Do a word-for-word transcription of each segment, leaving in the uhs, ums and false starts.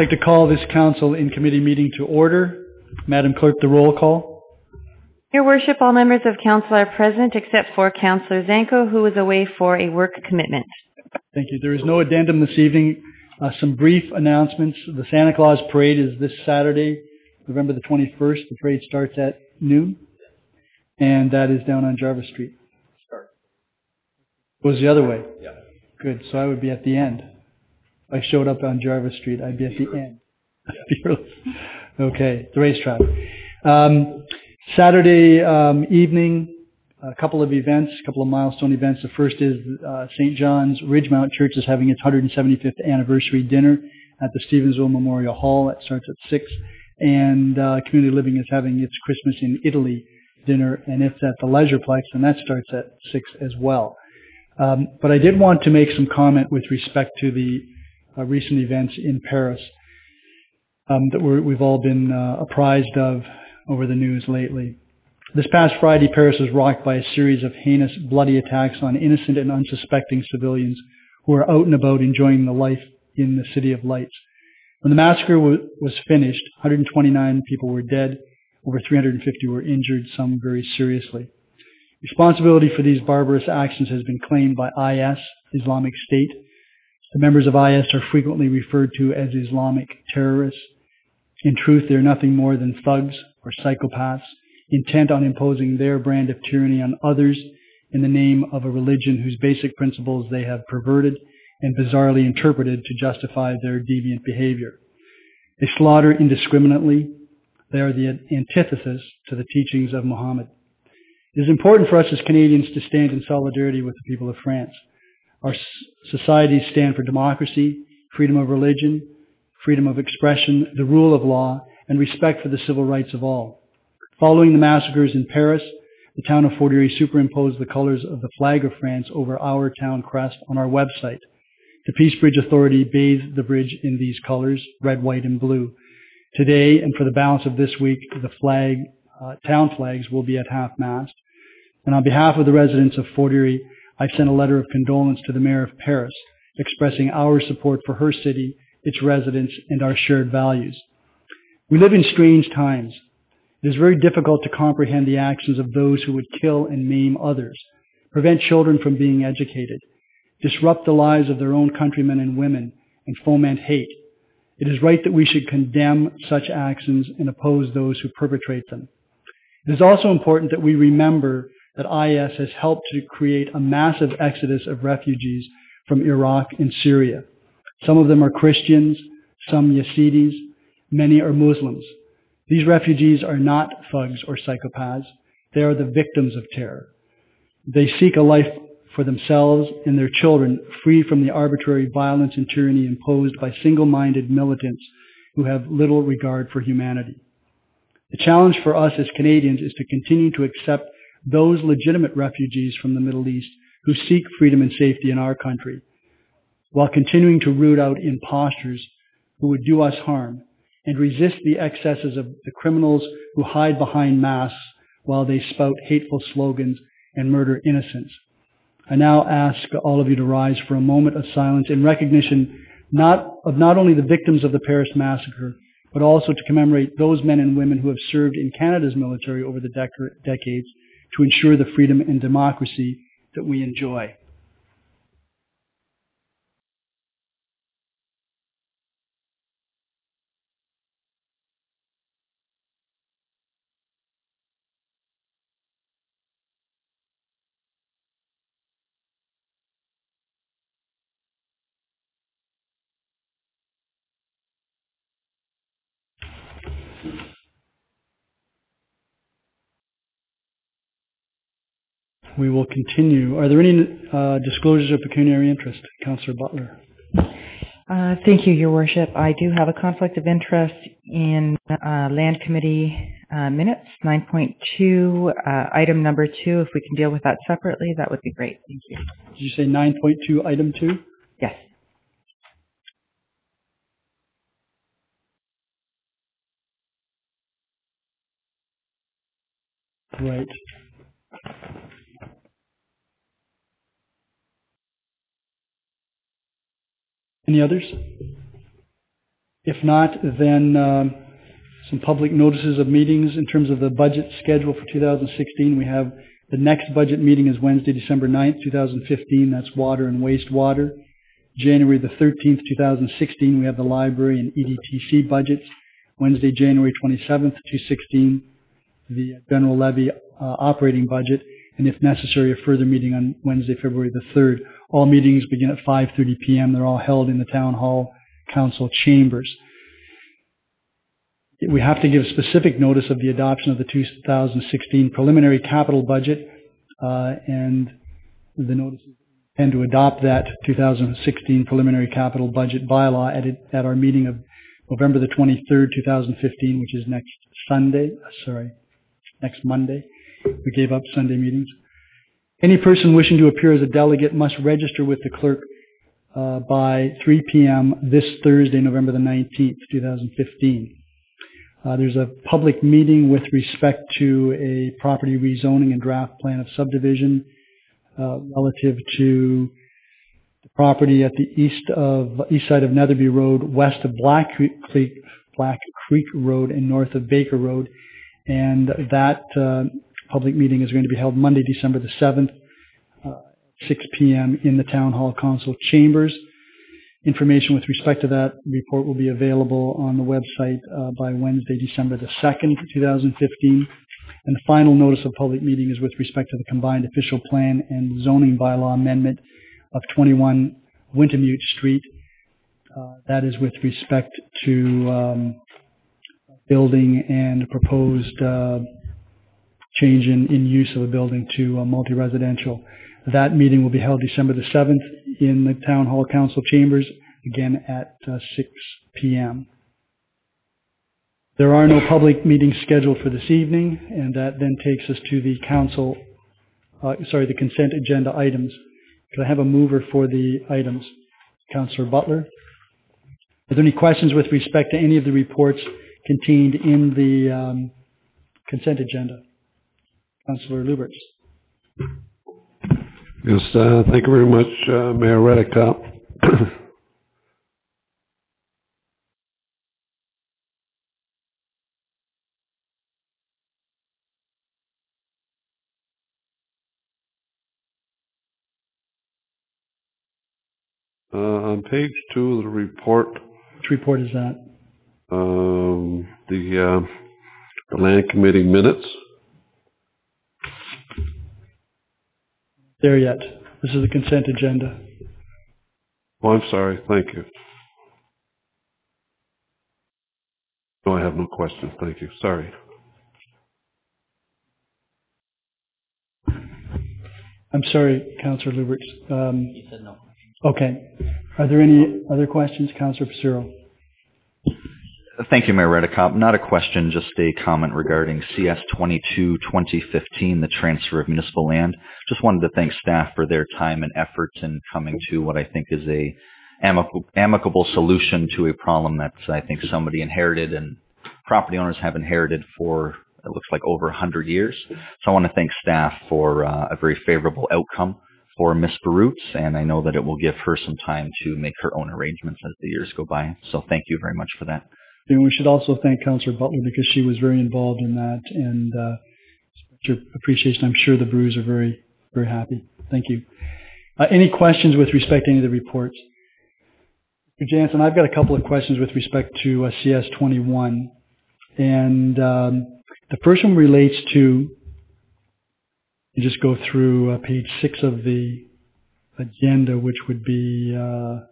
like to call this council in committee meeting to order. Madam Clerk, the roll call. Your Worship, all members of council are present except for Councillor Zanko, who is away for a work commitment. Thank you. There is no addendum this evening. Uh, some brief announcements. The Santa Claus Parade is this Saturday, November the twenty-first. The parade starts at noon, and that is down on Jarvis Street. Start. Goes the other way? Yeah. Good. So I would be at the end. If I showed up on Jarvis Street, I'd be at the end. Okay, the racetrack. Um, Saturday um, evening, a couple of events, a couple of milestone events. The first is uh, Saint John's Ridgemount Church is having its one hundred seventy-fifth anniversary dinner at the Stevensville Memorial Hall. That starts at six. And uh, Community Living is having its Christmas in Italy dinner, and it's at the Leisureplex, and that starts at six as well. Um, but I did want to make some comment with respect to the uh, recent events in Paris um, that we're, we've all been uh, apprised of over the news lately. This past Friday, Paris was rocked by a series of heinous, bloody attacks on innocent and unsuspecting civilians who are out and about enjoying the life in the City of Lights. When the massacre w- was finished, one hundred twenty-nine people were dead, over three hundred fifty were injured, some very seriously. Responsibility for these barbarous actions has been claimed by I S, Islamic State. The members of I S are frequently referred to as Islamic terrorists. In truth, they are nothing more than thugs or psychopaths, intent on imposing their brand of tyranny on others in the name of a religion whose basic principles they have perverted and bizarrely interpreted to justify their deviant behavior. They slaughter indiscriminately. They are the antithesis to the teachings of Muhammad. It is important for us as Canadians to stand in solidarity with the people of France. Our societies stand for democracy, freedom of religion, freedom of expression, the rule of law, and respect for the civil rights of all. Following the massacres in Paris, the town of Fort Erie superimposed the colors of the flag of France over our town crest on our website. The Peace Bridge Authority bathed the bridge in these colors, red, white, and blue. Today, and for the balance of this week, the flag, uh, town flags will be at half-mast. And on behalf of the residents of Fort Erie, I've sent a letter of condolence to the Mayor of Paris, expressing our support for her city, its residents, and our shared values. We live in strange times. It is very difficult to comprehend the actions of those who would kill and maim others, prevent children from being educated, disrupt the lives of their own countrymen and women, and foment hate. It is right that we should condemn such actions and oppose those who perpetrate them. It is also important that we remember that I S has helped to create a massive exodus of refugees from Iraq and Syria. Some of them are Christians, some Yazidis, many are Muslims. These refugees are not thugs or psychopaths. They are the victims of terror. They seek a life for themselves and their children free from the arbitrary violence and tyranny imposed by single-minded militants who have little regard for humanity. The challenge for us as Canadians is to continue to accept those legitimate refugees from the Middle East who seek freedom and safety in our country, while continuing to root out impostors who would do us harm and resist the excesses of the criminals who hide behind masks while they spout hateful slogans and murder innocents. I now ask all of you to rise for a moment of silence in recognition not of not only the victims of the Paris massacre, but also to commemorate those men and women who have served in Canada's military over the dec- decades to ensure the freedom and democracy that we enjoy. We will continue. Are there any uh, disclosures of pecuniary interest? Councillor Butler. Uh, thank you, Your Worship. I do have a conflict of interest in uh, Land Committee uh, minutes, nine point two, uh, item number two. If we can deal with that separately, that would be great. Thank you. Did you say nine point two, item two? Yes. Right. Any others? If not, then um, some public notices of meetings in terms of the budget schedule for two thousand sixteen. We have the next budget meeting is Wednesday, December ninth, two thousand fifteen. That's water and wastewater. January the thirteenth, two thousand sixteen, we have the library and E D T C budgets. Wednesday, January twenty-seventh, two thousand sixteen, the general levy uh, operating budget. And if necessary, a further meeting on Wednesday, February the third. All meetings begin at five thirty p.m. They're all held in the Town Hall Council chambers. We have to give specific notice of the adoption of the two thousand sixteen preliminary capital budget, uh, and the notices intend to adopt that two thousand sixteen preliminary capital budget bylaw at, it, at our meeting of November the twenty-third, two thousand fifteen, which is next Sunday, sorry, next Monday. We gave up Sunday meetings. Any person wishing to appear as a delegate must register with the clerk uh, by three p.m. this Thursday, November the nineteenth, two thousand fifteen. Uh, there's a public meeting with respect to a property rezoning and draft plan of subdivision uh, relative to the property at the east of east side of Netherby Road, west of Black Creek, Black Creek Road, and north of Baker Road. And that uh, public meeting is going to be held Monday, December the seventh, uh, six p.m. in the Town Hall Council chambers. Information with respect to that report will be available on the website uh, by Wednesday, December the second, two thousand fifteen. And the final notice of public meeting is with respect to the combined official plan and zoning bylaw amendment of twenty-one Wintemute Street. Uh, that is with respect to um, building and proposed uh, change in, in use of a building to uh, multi-residential. That meeting will be held December the seventh in the Town Hall Council chambers, again at uh, six p.m. There are no public meetings scheduled for this evening, and that then takes us to the council, uh, sorry, the consent agenda items. Could I have a mover for the items? Councillor Butler. Are there any questions with respect to any of the reports contained in the um, consent agenda? Councillor Luberts. Yes, uh, thank you very much, uh, Mayor Redekop. uh, on page two of the report, Which report is that? um, the, uh, the Land Committee minutes. There yet. This is the consent agenda. Oh, I'm sorry. Thank you. No, I have no questions. Thank you. Sorry. I'm sorry, Councillor Luberts. Um, you said no. Okay. Are there any other questions, Councillor Passero? Thank you, Mayor Redekop. Not a question, just a comment regarding C S twenty-two twenty fifteen, the transfer of municipal land. Just wanted to thank staff for their time and efforts in coming to what I think is a amicable, amicable solution to a problem that I think somebody inherited and property owners have inherited for, it looks like, over one hundred years. So I want to thank staff for uh, a very favorable outcome for Miz Barutz, and I know that it will give her some time to make her own arrangements as the years go by. So thank you very much for that. And we should also thank Councillor Butler because she was very involved in that, and uh, your appreciation. I'm sure the Brews are very, very happy. Thank you. Uh, any questions with respect to any of the reports? Mister Jansen, I've got a couple of questions with respect to uh, C S twenty-one, and um, the first one relates to, you just go through uh, page six of the agenda, which would be uh,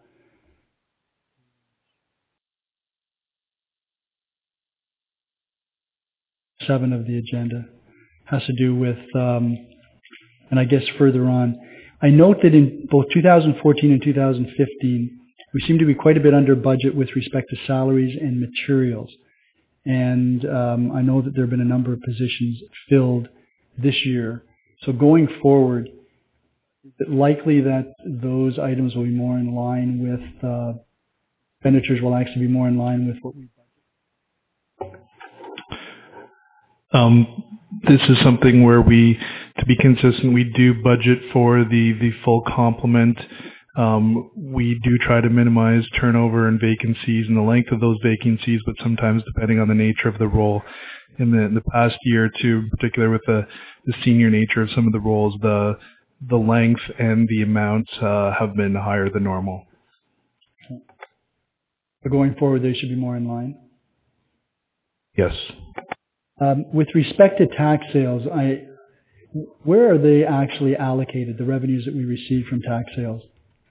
seven of the agenda, has to do with, um, and I guess further on, I note that in both two thousand fourteen and two thousand fifteen, we seem to be quite a bit under budget with respect to salaries and materials. And um, I know that there have been a number of positions filled this year. So going forward, is it likely that those items will be more in line with, uh, expenditures will actually be more in line with what we budget? Um, this is something where we, to be consistent, we do budget for the, the full complement Um, we do try to minimize turnover and vacancies and the length of those vacancies, but sometimes depending on the nature of the role. In the, in the past year or two, in particular with the, the senior nature of some of the roles, the the length and the amounts uh, have been higher than normal. But going forward, they should be more in line. Yes. Um, with respect to tax sales, I, where are they actually allocated, the revenues that we receive from tax sales?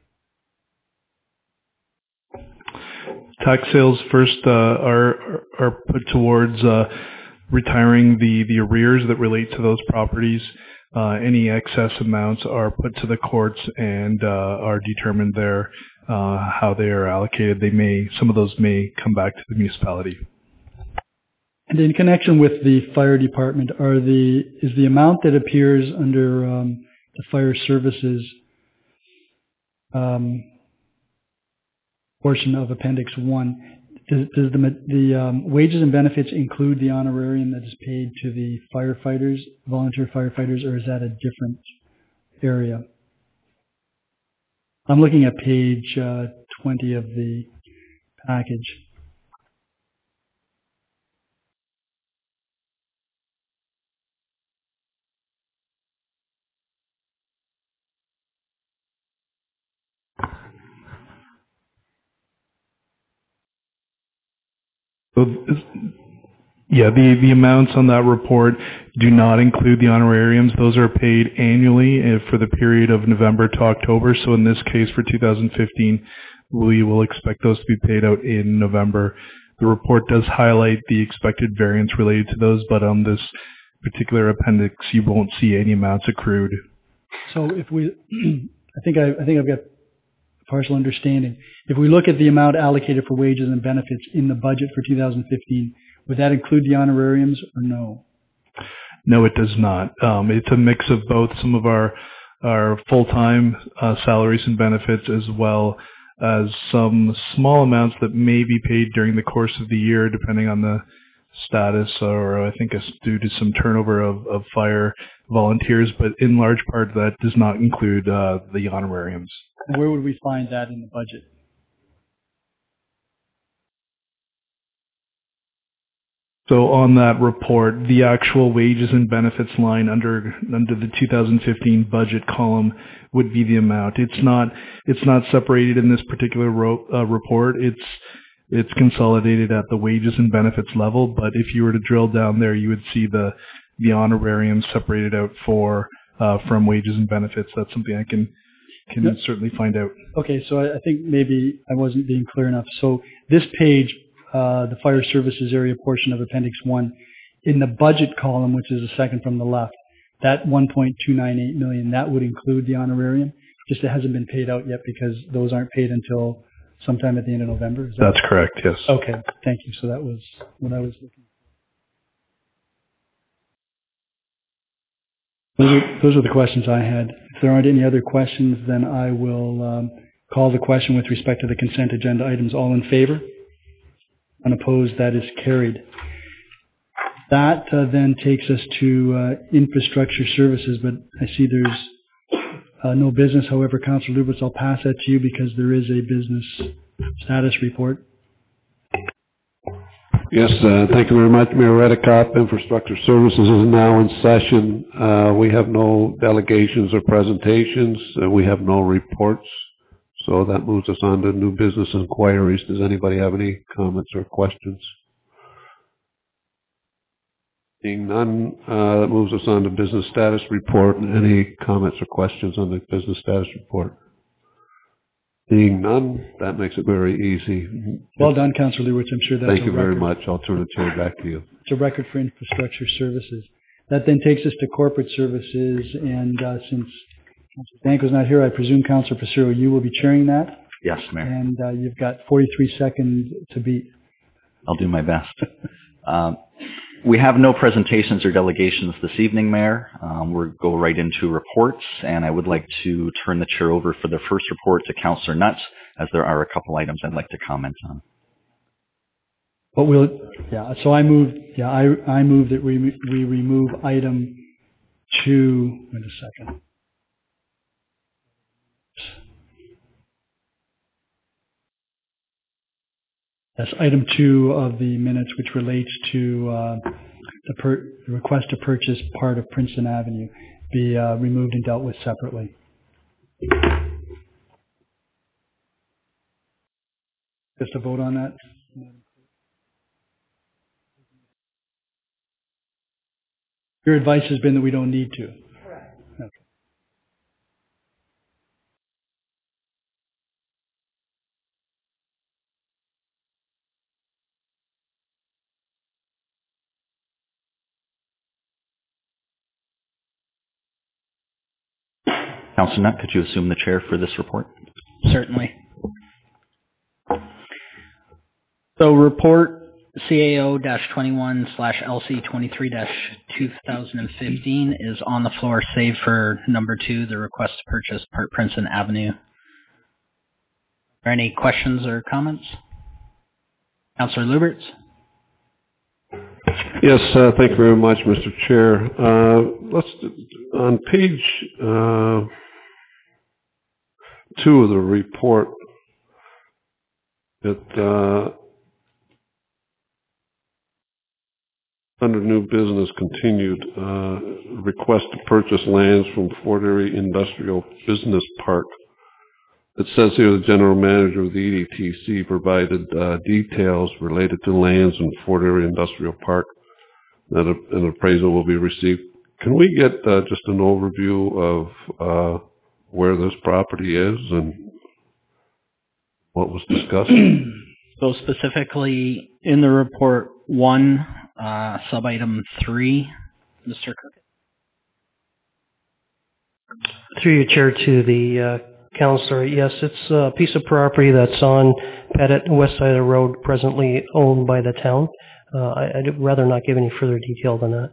Tax sales first uh, are are put towards uh, retiring the, the arrears that relate to those properties. Uh, any excess amounts are put to the courts and uh, are determined there uh, how they are allocated. They may some of those may come back to the municipality. And in connection with the fire department, are the is the amount that appears under um, the fire services um, portion of Appendix One? Does, does the the um, wages and benefits include the honorarium that is paid to the firefighters, volunteer firefighters, or is that a different area? I'm looking at page uh, twenty of the package. So, yeah, the, the amounts on that report do not include the honorariums. Those are paid annually for the period of November to October. So in this case, for two thousand fifteen, we will expect those to be paid out in November. The report does highlight the expected variance related to those, but on this particular appendix, you won't see any amounts accrued. So if we, I think I, I think I've got partial understanding. If we look at the amount allocated for wages and benefits in the budget for two thousand fifteen, would that include the honorariums or no? No, it does not. Um, it's a mix of both some of our our full-time uh, salaries and benefits as well as some small amounts that may be paid during the course of the year depending on the status or I think it's due to some turnover of, of fire volunteers, but in large part that does not include uh, the honorariums. And where would we find that in the budget? So on that report, the actual wages and benefits line under under the two thousand fifteen budget column would be the amount. It's not it's not separated in this particular ro- uh, report. It's it's consolidated at the wages and benefits level. But if you were to drill down there, you would see the the honorarium separated out for uh, from wages and benefits. That's something I can can yep. certainly find out. Okay, so I, I think maybe I wasn't being clear enough. So this page. Uh, the fire services area portion of Appendix one, in the budget column, which is the second from the left, that one point two nine eight million dollars, that would include the honorarium. Just it hasn't been paid out yet because those aren't paid until sometime at the end of November. Is that That's correct, yes. Okay, thank you. So that was what I was looking for. Those are, those are the questions I had. If there aren't any other questions, then I will um, call the question with respect to the consent agenda items. All in favor? Unopposed, that is carried. That uh, then takes us to uh, infrastructure services, but I see there's uh, no business. However, Councillor Lubitz, I'll pass that to you because there is a business status report. Yes, uh, thank you very much, Mayor Redekop. Infrastructure Services is now in session. Uh, we have no delegations or presentations. Uh, we have no reports. So that moves us on to new business inquiries. Does anybody have any comments or questions? Seeing none, uh, that moves us on to business status report. Any comments or questions on the business status report? Seeing none, that makes it very easy. Well done, Councillor Lubitz. I'm sure that's Thank a you very record. much. I'll turn the chair back to you. It's a record for infrastructure services. That then takes us to corporate services, and uh, since Councillor Danko's not here, I presume Councillor Passero, you will be chairing that? Yes, Mayor. And uh, you've got forty-three seconds to beat. I'll do my best. um, we have no presentations or delegations this evening, Mayor. Um, we'll go right into reports, and I would like to turn the chair over for the first report to Councillor Nuts, as there are a couple items I'd like to comment on. But we'll, yeah, so I move, yeah, I, I move that we, we remove item two, wait a second. That's item two of the minutes, which relates to uh, the, per- the request to purchase part of Princeton Avenue, be uh, removed and dealt with separately. Just a vote on that? Your advice has been that we don't need to. Correct. Okay. Councillor Nutt, could you assume the chair for this report? Certainly. So report C A O twenty-one slash L C twenty-three two thousand fifteen is on the floor, save for number two, the request to purchase part Princeton Avenue. Are there any questions or comments? Councillor Luberts? Yes, uh, thank you very much, Mister Chair. Uh, let's, on page uh, two of the report, it, uh, under new business continued, uh, request to purchase lands from Fort Erie Industrial Business Park. It says here the general manager of the E D T C provided uh, details related to lands in Fort Erie Industrial Park that a, an appraisal will be received. Can we get uh, just an overview of uh, where this property is and what was discussed? So specifically in the report one, uh, sub-item three, Mister Cook. Through your chair to the uh, councillor, yes, it's a piece of property that's on Pettit, west side of the road, presently owned by the town. Uh, I, I'd rather not give any further detail than that.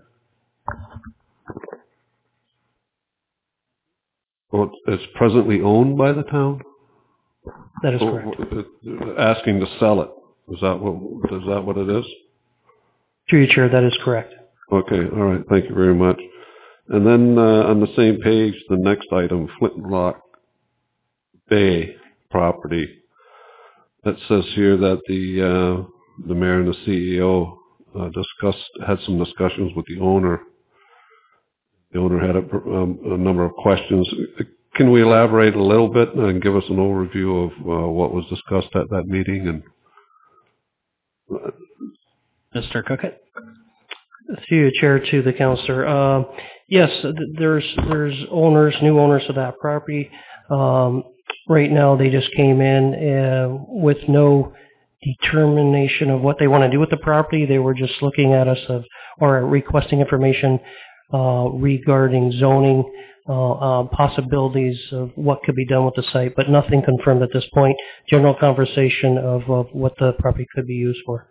Well, it's presently owned by the town? That is correct. Asking to sell it. Is that what, is that what it is? Through your chair, that is correct. Okay, all right. Thank you very much. And then uh, on the same page, the next item, Flintlock Bay property. It says here that the uh, the mayor and the C E O uh, discussed had some discussions with the owner. The owner had a, um, a number of questions. Can we elaborate a little bit and give us an overview of uh, what was discussed at that meeting? And uh, Mister Cookett? Through your chair to the councillor. Uh, yes, there's there's owners, new owners of that property. Um, right now, they just came in uh, with no determination of what they want to do with the property. They were just looking at us of or requesting information uh, regarding zoning, uh, uh, possibilities of what could be done with the site, but nothing confirmed at this point. General conversation of, of what the property could be used for.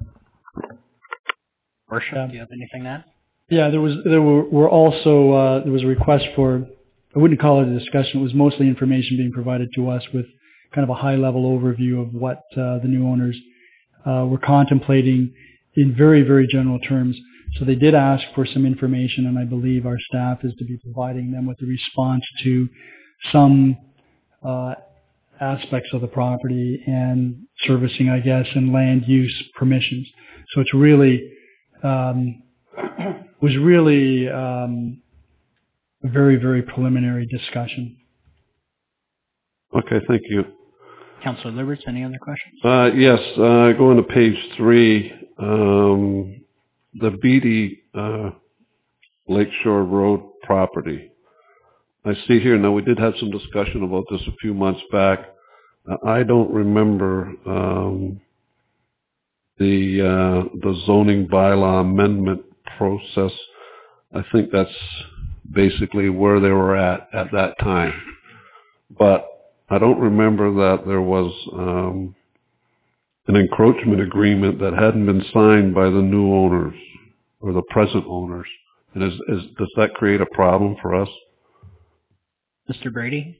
Worship, do you have anything to add? Yeah, there was there were, were also uh, there was a request for, I wouldn't call it a discussion. It was mostly information being provided to us with kind of a high level overview of what uh, the new owners uh, were contemplating in very very general terms. So they did ask for some information, and I believe our staff is to be providing them with a response to some uh, aspects of the property and servicing, I guess, and land use permissions. So it's really um, was really um, a very, very preliminary discussion. okay, thank you. Councillor Luberts, any other questions? Uh, yes, uh, going to page three, um, the Beatty uh, Lakeshore Road property. I see here, now we did have some discussion about this a few months back. Uh, I don't remember um, the uh, the zoning bylaw amendment process. I think that's basically where they were at at that time. But I don't remember that there was um, an encroachment agreement that hadn't been signed by the new owners or the present owners. And is, is, does that create a problem for us? Mister Brady?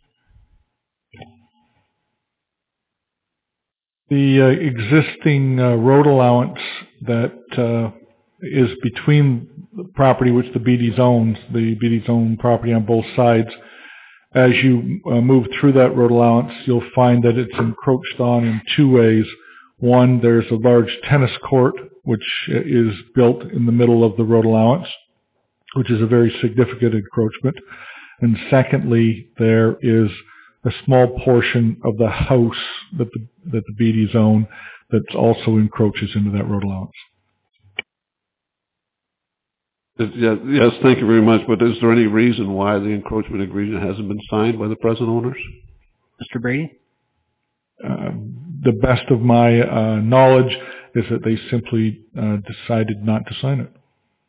The uh, existing uh, road allowance that uh, is between the property which the Beatty's owns, the Beatty's own property on both sides, as you uh, move through that road allowance, you'll find that it's encroached on in two ways. One, there's a large tennis court which is built in the middle of the road allowance, which is a very significant encroachment. And secondly, there is a small portion of the house that the, that the B Ds own that also encroaches into that road allowance. Yes, yes, thank you very much. But is there any reason why the encroachment agreement hasn't been signed by the present owners? Mister Brady? Uh, the best of my uh, knowledge is that they simply uh, decided not to sign it.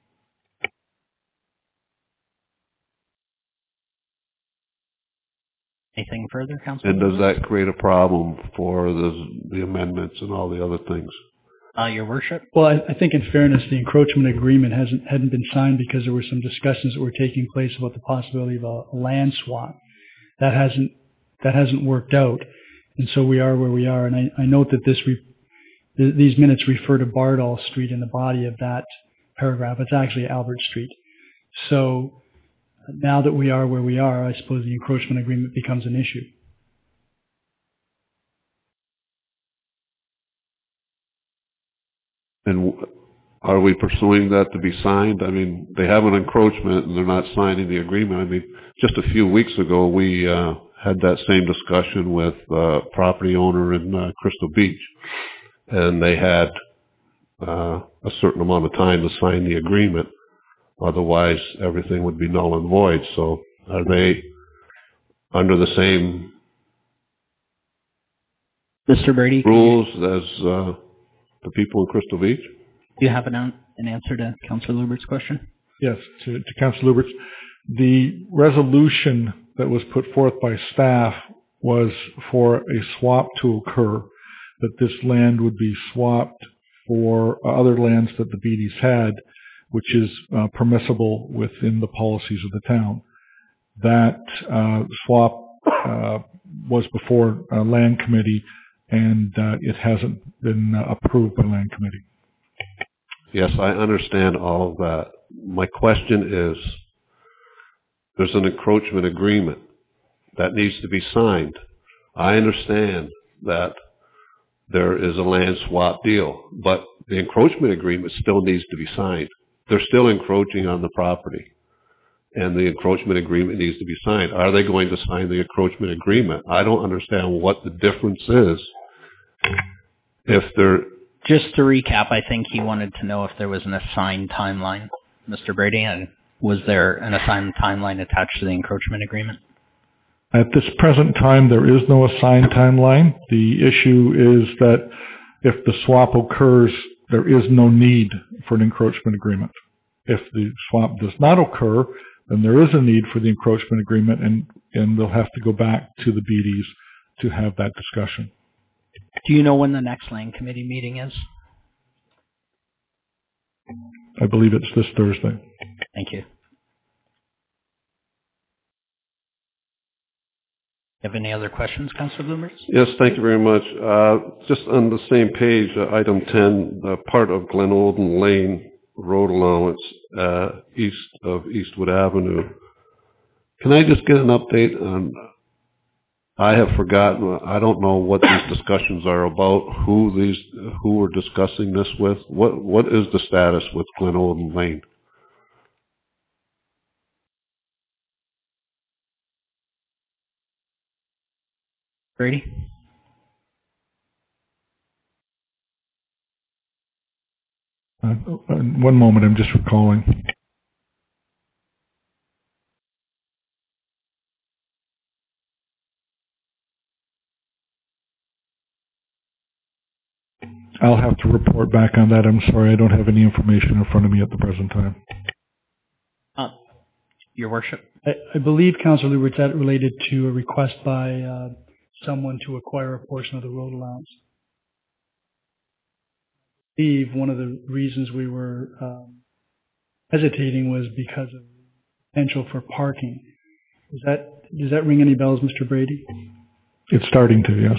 Anything further, Councilor? And does that create a problem for the, the amendments and all the other things? Uh, Your Worship? Well, I, I think in fairness, the encroachment agreement hasn't hadn't been signed because there were some discussions that were taking place about the possibility of a, a land swap. That hasn't that hasn't worked out, and so we are where we are. And I, I note that this re, th- these minutes refer to Bardall Street in the body of that paragraph. It's actually Albert Street. So now that we are where we are, I suppose the encroachment agreement becomes an issue. And are we pursuing that to be signed? I mean, they have an encroachment and they're not signing the agreement. I mean, just a few weeks ago, we uh, had that same discussion with uh, property owner in uh, Crystal Beach, and they had uh, a certain amount of time to sign the agreement. Otherwise, everything would be null and void. So are they under the same Mister Brady? rules as uh, the people in Crystal Beach? Do you have an, an answer to Councilor Lubert's question? Yes, to, to Councilor Lubert's. The resolution that was put forth by staff was for a swap to occur, that this land would be swapped for other lands that the B Ds had, which is uh, permissible within the policies of the town. That uh, swap uh, was before uh, Land Committee, and uh, it hasn't been uh, approved by Land Committee. Yes, I understand all of that. My question is, there's an encroachment agreement that needs to be signed. I understand that there is a land swap deal, but the encroachment agreement still needs to be signed. They're still encroaching on the property, and the encroachment agreement needs to be signed. Are they going to sign the encroachment agreement? I don't understand what the difference is if they're... Just to recap, I think he wanted to know if there was an assigned timeline, Mister Brady, and was there an assigned timeline attached to the encroachment agreement? At this present time, there is no assigned timeline. The issue is that if the swap occurs, there is no need for an encroachment agreement. If the swap does not occur, then there is a need for the encroachment agreement, and, and they'll have to go back to the B Ds to have that discussion. Do you know when the next Land Committee meeting is? I believe it's this Thursday. Thank you. Have any other questions, Councilor Bloomers? Yes, thank you very much. Uh, just on the same page, uh, item ten, uh, part of Glen Olden Lane road allowance uh, east of Eastwood Avenue. Can I just get an update on... I have forgotten. I don't know what these discussions are about. Who these, who we're discussing this with? What, what is the status with Glen Olden Lane? Brady? Uh, one moment, I'm just recalling. I'll have to report back on that. I'm sorry, I don't have any information in front of me at the present time. Uh, Your Worship? I, I believe, Councilor Lubert, that related to a request by uh, someone to acquire a portion of the road allowance. I believe one of the reasons we were um, hesitating was because of potential for parking. Does that, does that ring any bells, Mister Brady? It's starting to, yes.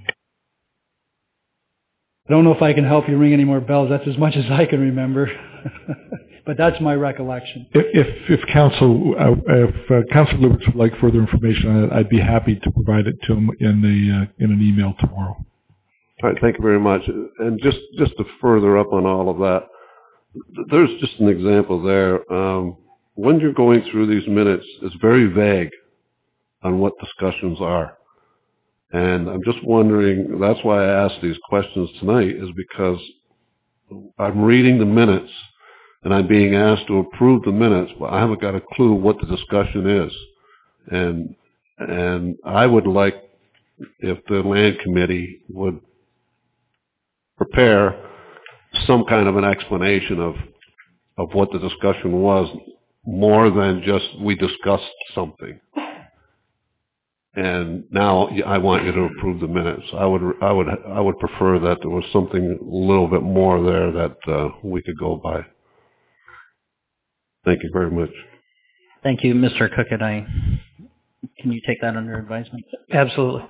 I don't know if I can help you ring any more bells. That's as much as I can remember. But that's my recollection. If if, if Council uh, if uh, Councilor Lubitz would like further information on it, I'd be happy to provide it to him in the uh, in an email tomorrow. All right, thank you very much. And just, just to further up on all of that, there's just an example there. Um, when you're going through these minutes, it's very vague on what discussions are. And I'm just wondering, that's why I asked these questions tonight, is because I'm reading the minutes and I'm being asked to approve the minutes, but I haven't got a clue what the discussion is. And, and I would like if the land committee would prepare some kind of an explanation of, of what the discussion was, more than just we discussed something. And now I want you to approve the minutes. I would, I would, I would prefer that there was something a little bit more there that uh, we could go by. Thank you very much. Thank you, Mister Cook. And I, can you take that under advisement? Absolutely.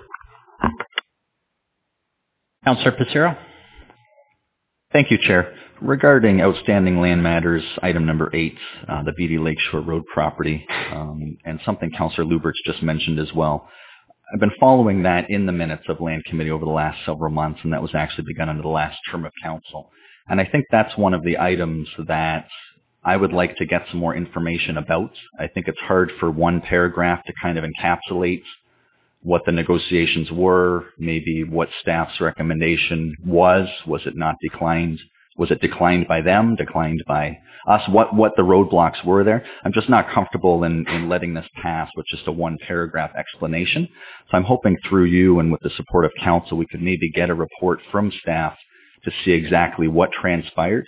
Councillor Passero. Thank you, Chair. Regarding outstanding land matters, item number eight, uh, the Beatty Lakeshore Road property, um, and something Councillor Luberts just mentioned as well. I've been following that in the minutes of Land Committee over the last several months, and that was actually begun under the last term of council. And I think that's one of the items that I would like to get some more information about. I think it's hard for one paragraph to kind of encapsulate what the negotiations were, maybe what staff's recommendation was. Was it not declined? Was it declined by them, declined by us? What, what the roadblocks were there? I'm just not comfortable in, in letting this pass with just a one paragraph explanation. So I'm hoping through you and with the support of council, we could maybe get a report from staff to see exactly what transpired.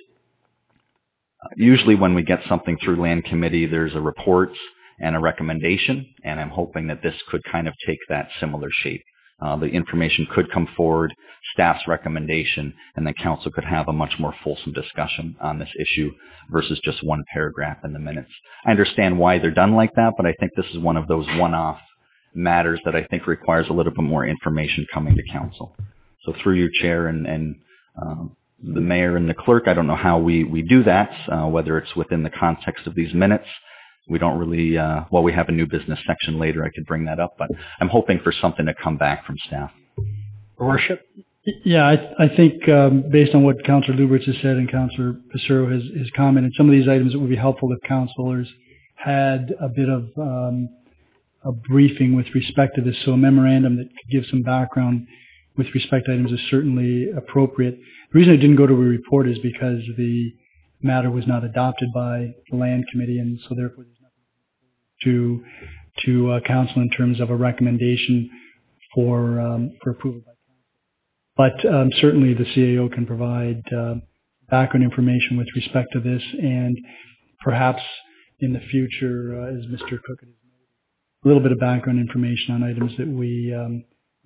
Uh, usually when we get something through Land Committee, there's a report and a recommendation, and I'm hoping that this could kind of take that similar shape. Uh, the information could come forward, staff's recommendation, and then council could have a much more fulsome discussion on this issue versus just one paragraph in the minutes. I understand why they're done like that, but I think this is one of those one-off matters that I think requires a little bit more information coming to council. So through you, Chair, and, and um, the mayor and the clerk, I don't know how we, we do that, uh, whether it's within the context of these minutes. We don't really, uh, well, we have a new business section later. I could bring that up, but I'm hoping for something to come back from staff. Your Worship? Yeah, I, I think um, based on what Councillor Luberts has said and Councillor Passero has, has commented, some of these items, it would be helpful if councillors had a bit of um, a briefing with respect to this. So a memorandum that could give some background with respect to items is certainly appropriate. The reason it didn't go to a report is because the matter was not adopted by the Land Committee, and so therefore there's nothing to to uh, council in terms of a recommendation for um, for approval by council. But um, certainly the C A O can provide uh, background information with respect to this, and perhaps in the future, uh, as Mister Cook has made, a little bit of background information on items that we um,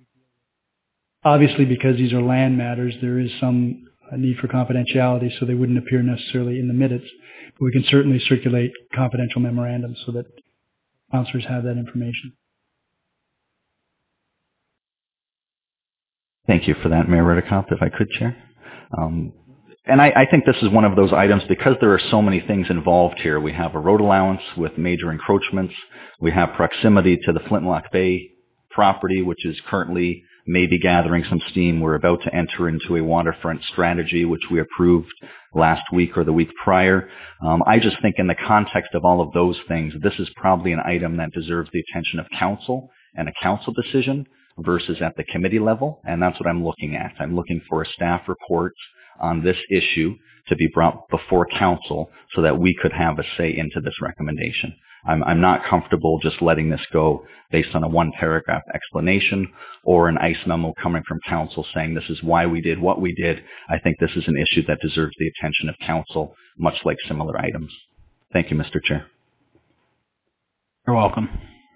obviously, because these are land matters, there is some a need for confidentiality, so they wouldn't appear necessarily in the minutes. But we can certainly circulate confidential memorandums so that councillors have that information. Thank you for that, Mayor Redekop, if I could, Chair. Um, and I, I think this is one of those items, because there are so many things involved here. We have a road allowance with major encroachments. We have proximity to the Flintlock Bay property, which is currently maybe gathering some steam. We're about to enter into a waterfront strategy, which we approved last week or the week prior. Um, I just think in the context of all of those things, this is probably an item that deserves the attention of council and a council decision versus at the committee level. And that's what I'm looking at. I'm looking for a staff report on this issue to be brought before council so that we could have a say into this recommendation. I'm, I'm not comfortable just letting this go based on a one paragraph explanation or an ICE memo coming from council saying this is why we did what we did. I think this is an issue that deserves the attention of council, much like similar items. Thank you, Mister Chair. You're welcome.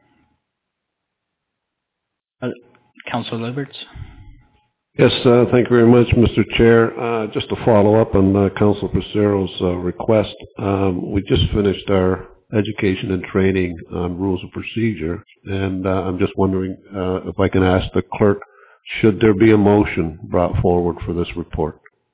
Uh, Councillor Luberts? Yes, uh, thank you very much, Mister Chair. Uh, just to follow up on uh, Councillor Passero's uh, request, um, we just finished our education and training on rules of procedure, and uh, I'm just wondering uh, if I can ask the clerk, should there be a motion brought forward for this report?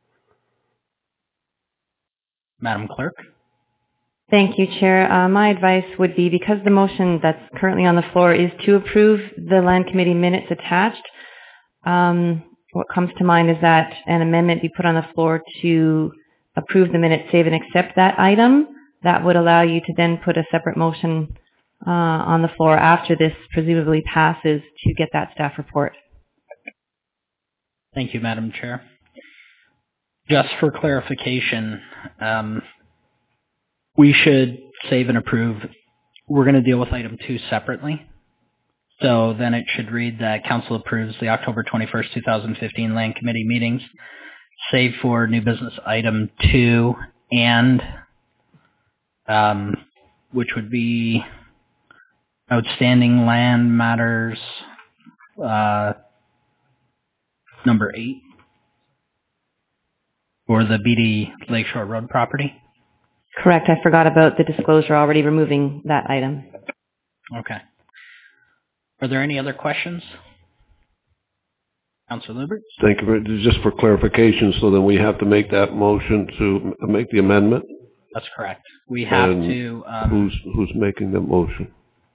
Madam Clerk? Thank you, Chair. Uh, my advice would be, because the motion that's currently on the floor is to approve the Land Committee minutes attached, um, what comes to mind is that an amendment be put on the floor to approve the minutes, save and accept that item. That would allow you to then put a separate motion uh, on the floor after this presumably passes to get that staff report. Thank you, Madam Chair. Just for clarification, um, we should save and approve. We're going to deal with item two separately. So then it should read that Council approves the October twenty-first, twenty fifteen Land Committee meetings, save for new business item two and, um, which would be outstanding land matters, uh, number eight, or the B D Lakeshore Road property. Correct. I forgot about the disclosure, already removing that item. Okay. Are there any other questions? Councilor Lubert? Thank you. very- Just for clarification, so then we have to make that motion to m- make the amendment? That's correct. We have And to, um, Who's, who's making the motion?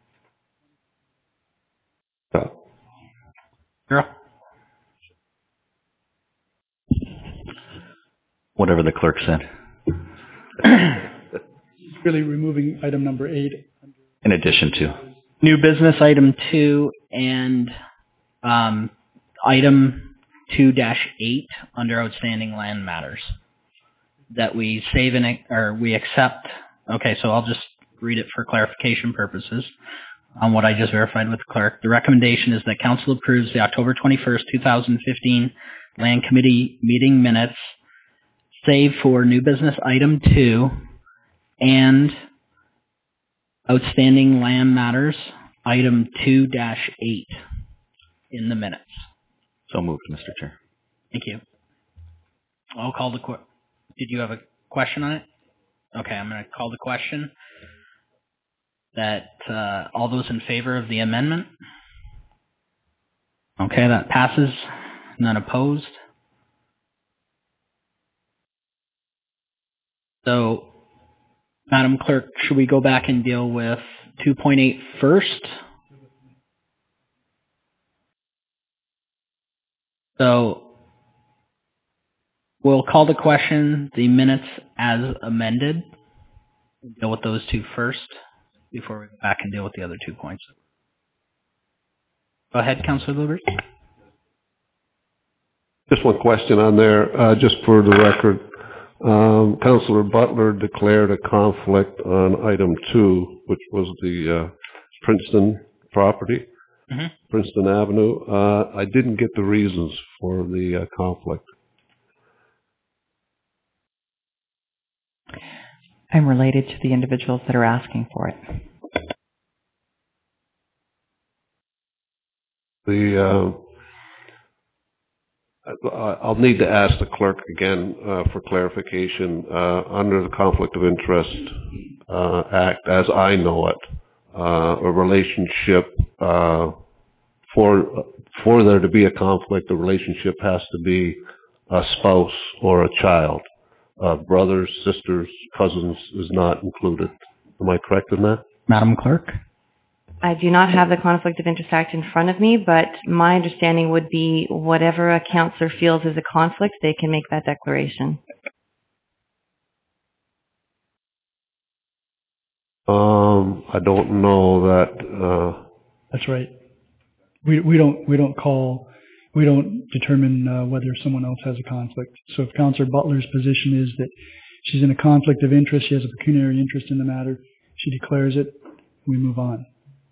Yeah. Girl? Whatever the clerk said. Really removing item number eight. In addition to. New business item two and um, item two dash eight under outstanding land matters that we save and or we accept. Okay, so I'll just read it for clarification purposes on what I just verified with the clerk. The recommendation is that Council approves the October twenty-first, twenty fifteen Land Committee meeting minutes, save for new business item two and outstanding land matters, item two dash eight in the minutes. So moved, Mister Chair. Thank you. I'll call the que- Did you have a question on it? Okay, I'm going to call the question. That uh, all those in favor of the amendment? Okay, that passes. None opposed. So, Madam Clerk, should we go back and deal with two point eight first? So, we'll call the question, the minutes as amended. We'll deal with those two first before we go back and deal with the other two points. Go ahead, Councilor Lubert. Just one question on there, uh, just for the record. Um, Councilor Butler declared a conflict on item two, which was the uh, Princeton property, Mm-hmm. Princeton Avenue. Uh, I didn't get the reasons for the uh, conflict. I'm related to the individuals that are asking for it. The uh, I- I'll need to ask the clerk again uh, for clarification. Uh, under the Conflict of Interest uh, Act, as I know it, uh, a relationship uh, for for there to be a conflict, the relationship has to be a spouse or a child. Uh, brothers, sisters, cousins is not included. Am I correct in that? Madam Clerk? I do not have the Conflict of Interest Act in front of me, but my understanding would be whatever a councillor feels is a conflict, they can make that declaration. Um, I don't know that. Uh, That's right. We we don't we don't call we don't determine uh, whether someone else has a conflict. So if Councillor Butler's position is that she's in a conflict of interest, she has a pecuniary interest in the matter, she declares it, we move on.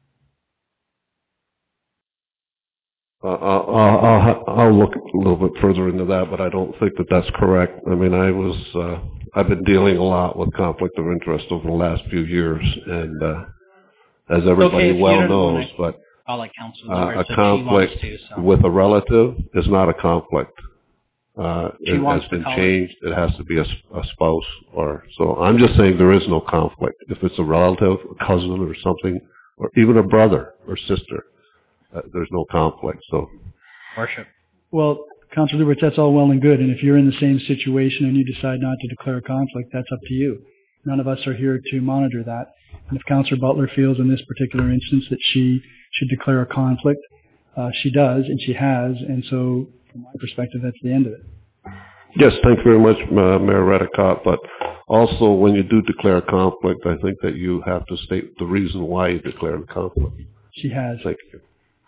Uh, I'll, I'll, I'll look a little bit further into that, but I don't think that that's correct. I mean, I was, uh, I've been dealing a lot with conflict of interest over the last few years, and uh, as everybody Okay, well knows, but I'll let Councilor uh, Lubert a if she conflict wants to. So. with a relative is not a conflict. Uh, She it wants has to been call it. changed. It has to be a, a spouse, or so. I'm just saying there is no conflict. If it's a relative, a cousin, or something, or even a brother or sister, uh, there's no conflict. So. Worship. Well, Councillor Lubert, that's all well and good, and if you're in the same situation and you decide not to declare a conflict, that's up to you. None of us are here to monitor that. And if Councillor Butler feels in this particular instance that she should declare a conflict, uh, she does, and she has, and so from my perspective, that's the end of it. Yes, thank you very much, uh, Mayor Redekop. But also, when you do declare a conflict, I think that you have to state the reason why you declared a conflict. She has. Thank you.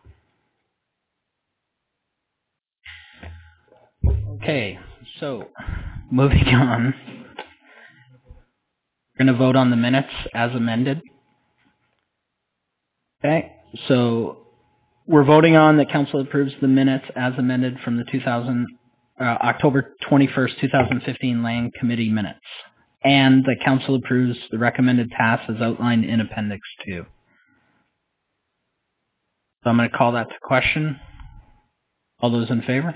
Okay, so moving on. We're going to vote on the minutes as amended. Okay, so we're voting on that council approves the minutes as amended from the two thousand, uh, October twenty-first, twenty fifteen Land Committee minutes. And that council approves the recommended tasks as outlined in Appendix two. So I'm going to call that to question. All those in favor?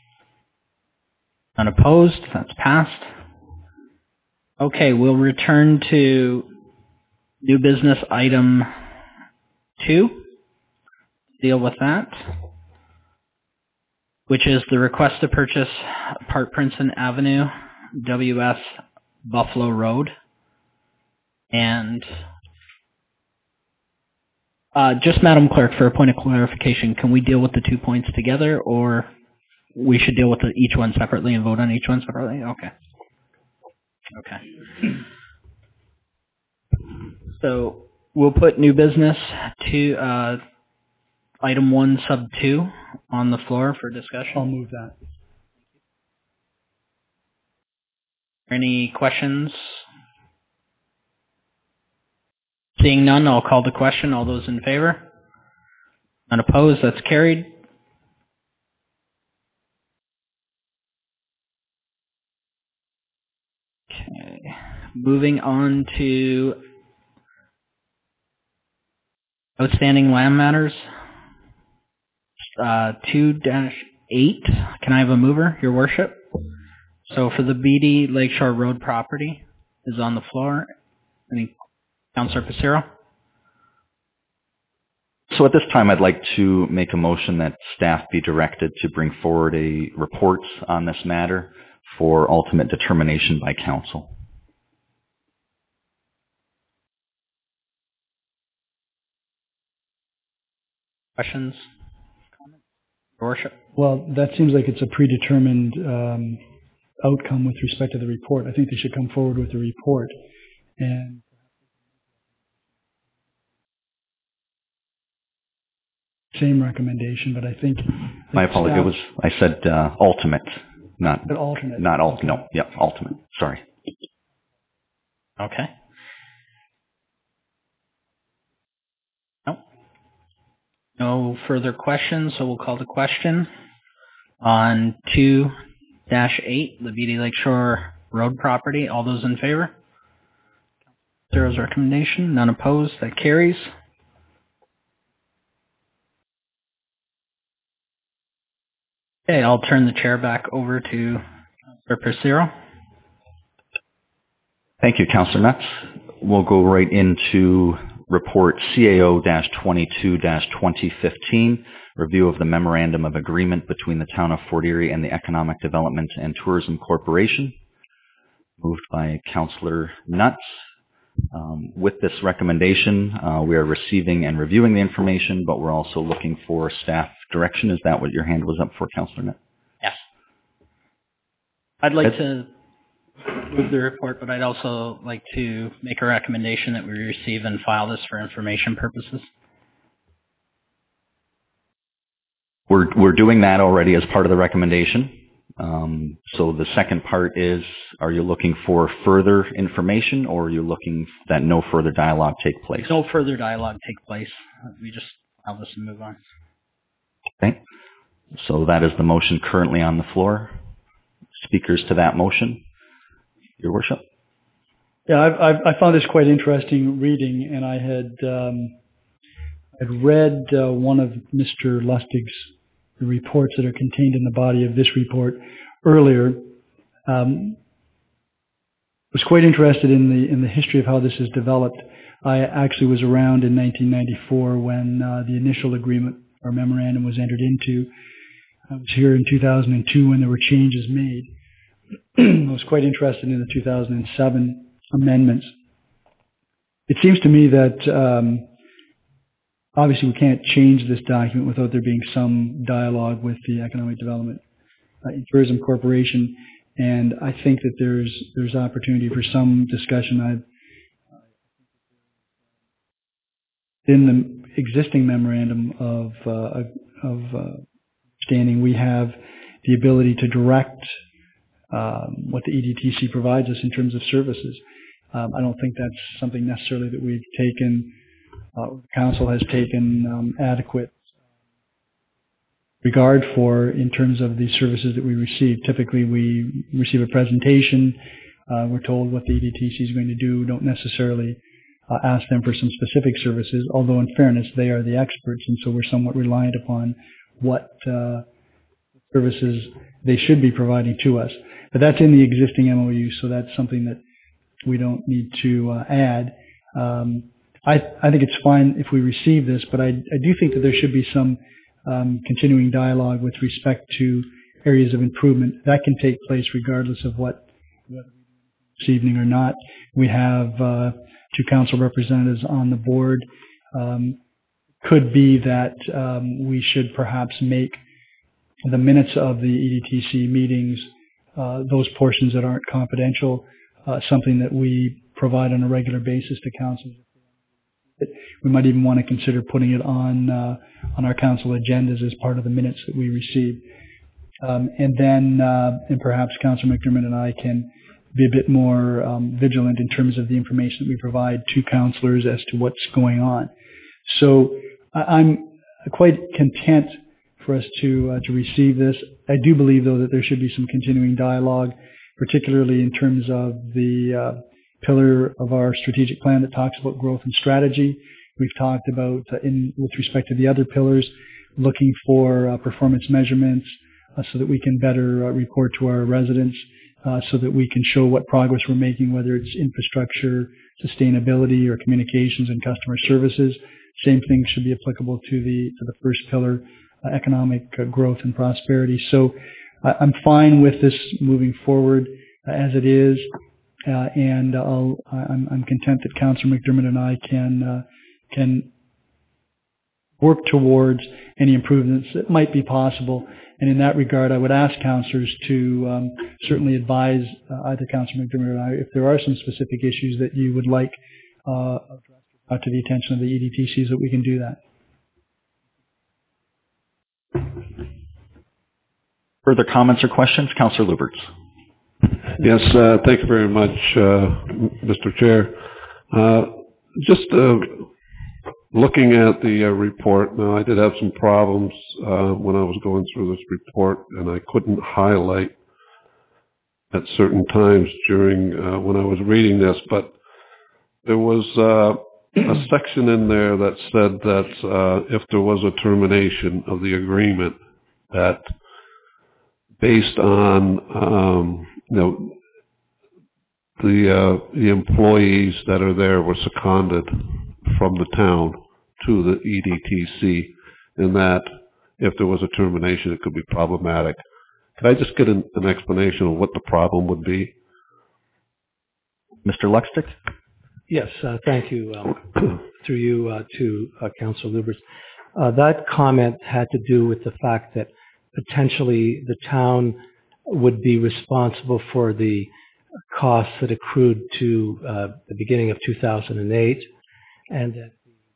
None opposed? That's passed. Okay, we'll return to new business item two. Deal with that. Which is the request to purchase Park Princeton Avenue, W S Buffalo Road. And uh, just Madam Clerk, for a point of clarification, can we deal with the two points together, or we should deal with the, each one separately and vote on each one separately? Okay. Okay. So we'll put new business to uh, item one, sub two on the floor for discussion. I'll move that. Any questions? Seeing none, I'll call the question. All those in favor? None opposed? That's carried. Okay. Moving on to outstanding land matters. Uh, two dash eight. Can I have a mover, Your Worship? So for the B D Lakeshore Road property is on the floor. Any, Councilor Passero? So at this time, I'd like to make a motion that staff be directed to bring forward a report on this matter for ultimate determination by council. Questions? Comments? Your Worship? Well, that seems like it's a predetermined um, outcome with respect to the report. I think they should come forward with the report. And same recommendation, but I think... My apology, it was, I said uh, ultimate, not... An alternate. Not ultimate, no, yep, ultimate, sorry. Okay. No. No further questions, so we'll call the question on two dash eight, the B D Lakeshore Road property. All those in favor? Zero's recommendation, none opposed, that carries. Okay, I'll turn the chair back over to Councilor Passero. Thank you, Councilor Nuts. We'll go right into report C A O twenty-two twenty fifteen, review of the memorandum of agreement between the town of Fort Erie and the Economic Development and Tourism Corporation, moved by Councilor Nuts. Um, with this recommendation, uh, we are receiving and reviewing the information, but we're also looking for staff direction. Is that what your hand was up for, Councilor Nutt? Yes. I'd like Ed? to move the report, but I'd also like to make a recommendation that we receive and file this for information purposes. We're we're doing that already as part of the recommendation. Um, so the second part is, are you looking for further information, or are you looking that no further dialogue take place? No further dialogue take place. We just file this and move on. Okay. So that is the motion currently on the floor. Speakers to that motion? Your Worship? yeah, I've, I've, I found this quite interesting reading, and I had um, I'd read uh, one of Mister Lustig's the reports that are contained in the body of this report earlier. Um, was quite interested in the in the history of how this has developed. I actually was around in nineteen ninety-four when uh, the initial agreement or memorandum was entered into. I was here in two thousand two when there were changes made. I was quite interested in the two thousand seven amendments. It seems to me that um, obviously we can't change this document without there being some dialogue with the Economic Development uh, in Tourism Corporation. And I think that there's there's opportunity for some discussion. I've in the existing memorandum of uh, of uh, standing, we have the ability to direct um, what the E D T C provides us in terms of services. Um, I don't think that's something necessarily that we've taken, uh, the council has taken um, adequate regard for in terms of the services that we receive. Typically, we receive a presentation. Uh, we're told what the E D T C is going to do. Don't necessarily uh, ask them for some specific services, although in fairness, they are the experts, and so we're somewhat reliant upon what uh, services they should be providing to us. But that's in the existing M O U, so that's something that we don't need to uh, add. Um, I, I think it's fine if we receive this, but I, I do think that there should be some um, continuing dialogue with respect to areas of improvement. That can take place regardless of what this evening or not. We have uh, two council representatives on the board. Um, could be that um, we should perhaps make the minutes of the E D T C meetings, uh, those portions that aren't confidential, uh, something that we provide on a regular basis to council. We might even want to consider putting it on uh, on our council agendas as part of the minutes that we receive. Um, and then, uh, and perhaps Councillor McDermott and I can be a bit more um, vigilant in terms of the information that we provide to councillors as to what's going on. So I- I'm quite content for us to uh, to receive this. I do believe, though, that there should be some continuing dialogue, particularly in terms of the uh, pillar of our strategic plan that talks about growth and strategy. We've talked about, uh, in with respect to the other pillars, looking for uh, performance measurements uh, so that we can better uh, report to our residents, uh, so that we can show what progress we're making, whether it's infrastructure, sustainability, or communications and customer services. Same thing should be applicable to the to the first pillar, uh, economic uh, growth and prosperity. So uh, I'm fine with this moving forward uh, as it is. Uh, and I'll, I'm, I'm content that Councillor McDermott and I can uh, can work towards any improvements that might be possible. And in that regard, I would ask councillors to um, certainly advise uh, either Councillor McDermott or I if there are some specific issues that you would like uh, brought to the attention of the E D T Cs, that we can do that. Further comments or questions? Councillor Luberts. Yes, uh, thank you very much, uh, Mister Chair. Uh, just uh, looking at the uh, report, now I did have some problems uh, when I was going through this report, and I couldn't highlight at certain times during uh, when I was reading this, but there was uh, a section in there that said that uh, if there was a termination of the agreement, that based on um, you know, the uh, the employees that are there were seconded from the town to the E D T C, and that if there was a termination, it could be problematic. Could I just get an, an explanation of what the problem would be? Mister Luxtick? Yes, uh, thank you. Um, through you uh, to uh, Councillor Luberts. Uh, that comment had to do with the fact that potentially the town would be responsible for the costs that accrued to uh, the beginning of two thousand eight, and that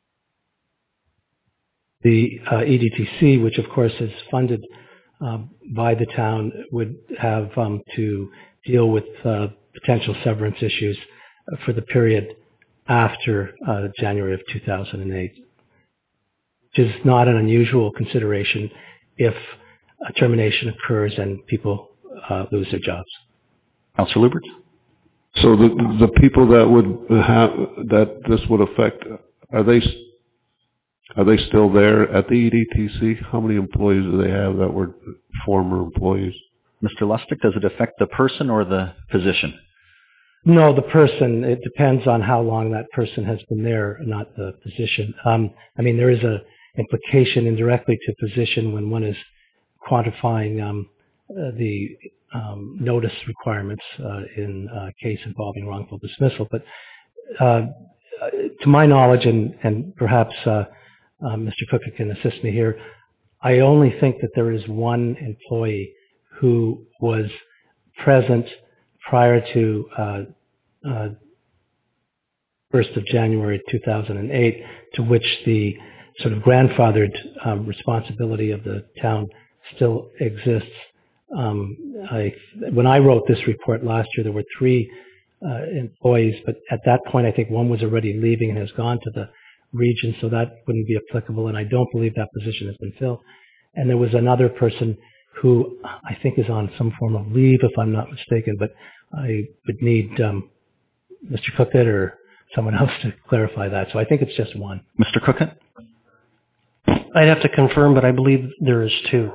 the uh, E D T C, which of course is funded uh, by the town, would have um, to deal with uh, potential severance issues for the period after uh, January of two thousand eight, which is not an unusual consideration if a termination occurs and people uh, lose their jobs. Councillor Luberts? So the the people that would have that this would affect, are they are they still there at the E D T C? How many employees do they have that were former employees? Mister Lustig, does it affect the person or the position? No, the person. It depends on how long that person has been there, not the position. Um, I mean, there is a implication indirectly to position when one is quantifying um, uh, the um, notice requirements uh, in a case involving wrongful dismissal. But uh, to my knowledge, and, and perhaps uh, uh, Mister Cook can assist me here, I only think that there is one employee who was present prior to uh, uh, first of January two thousand eight, to which the sort of grandfathered um, responsibility of the town still exists. Um, I, when I wrote this report last year, there were three uh, employees, but at that point, I think one was already leaving and has gone to the region, so that wouldn't be applicable, and I don't believe that position has been filled. And there was another person who I think is on some form of leave, if I'm not mistaken, but I would need um, Mister Cookett or someone else to clarify that. So I think it's just one. Mister Cookett? I'd have to confirm, but I believe there is two.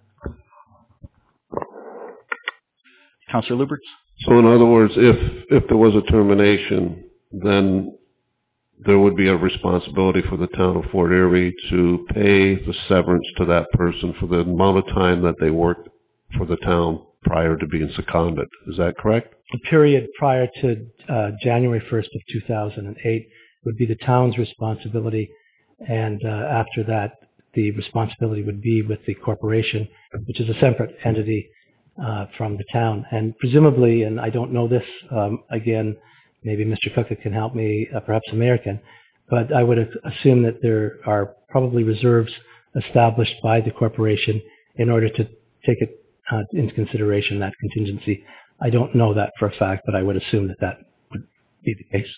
Councillor Luberts? So in other words, if, if there was a termination, then there would be a responsibility for the town of Fort Erie to pay the severance to that person for the amount of time that they worked for the town prior to being seconded. Is that correct? The period prior to uh, January first of two thousand eight would be the town's responsibility, and uh, after that, the responsibility would be with the corporation, which is a separate entity uh, from the town. And presumably, and I don't know this, um, again, maybe Mister Cookett can help me, uh, perhaps the mayor can, but I would assume that there are probably reserves established by the corporation in order to take it uh, into consideration, that contingency. I don't know that for a fact, but I would assume that that would be the case.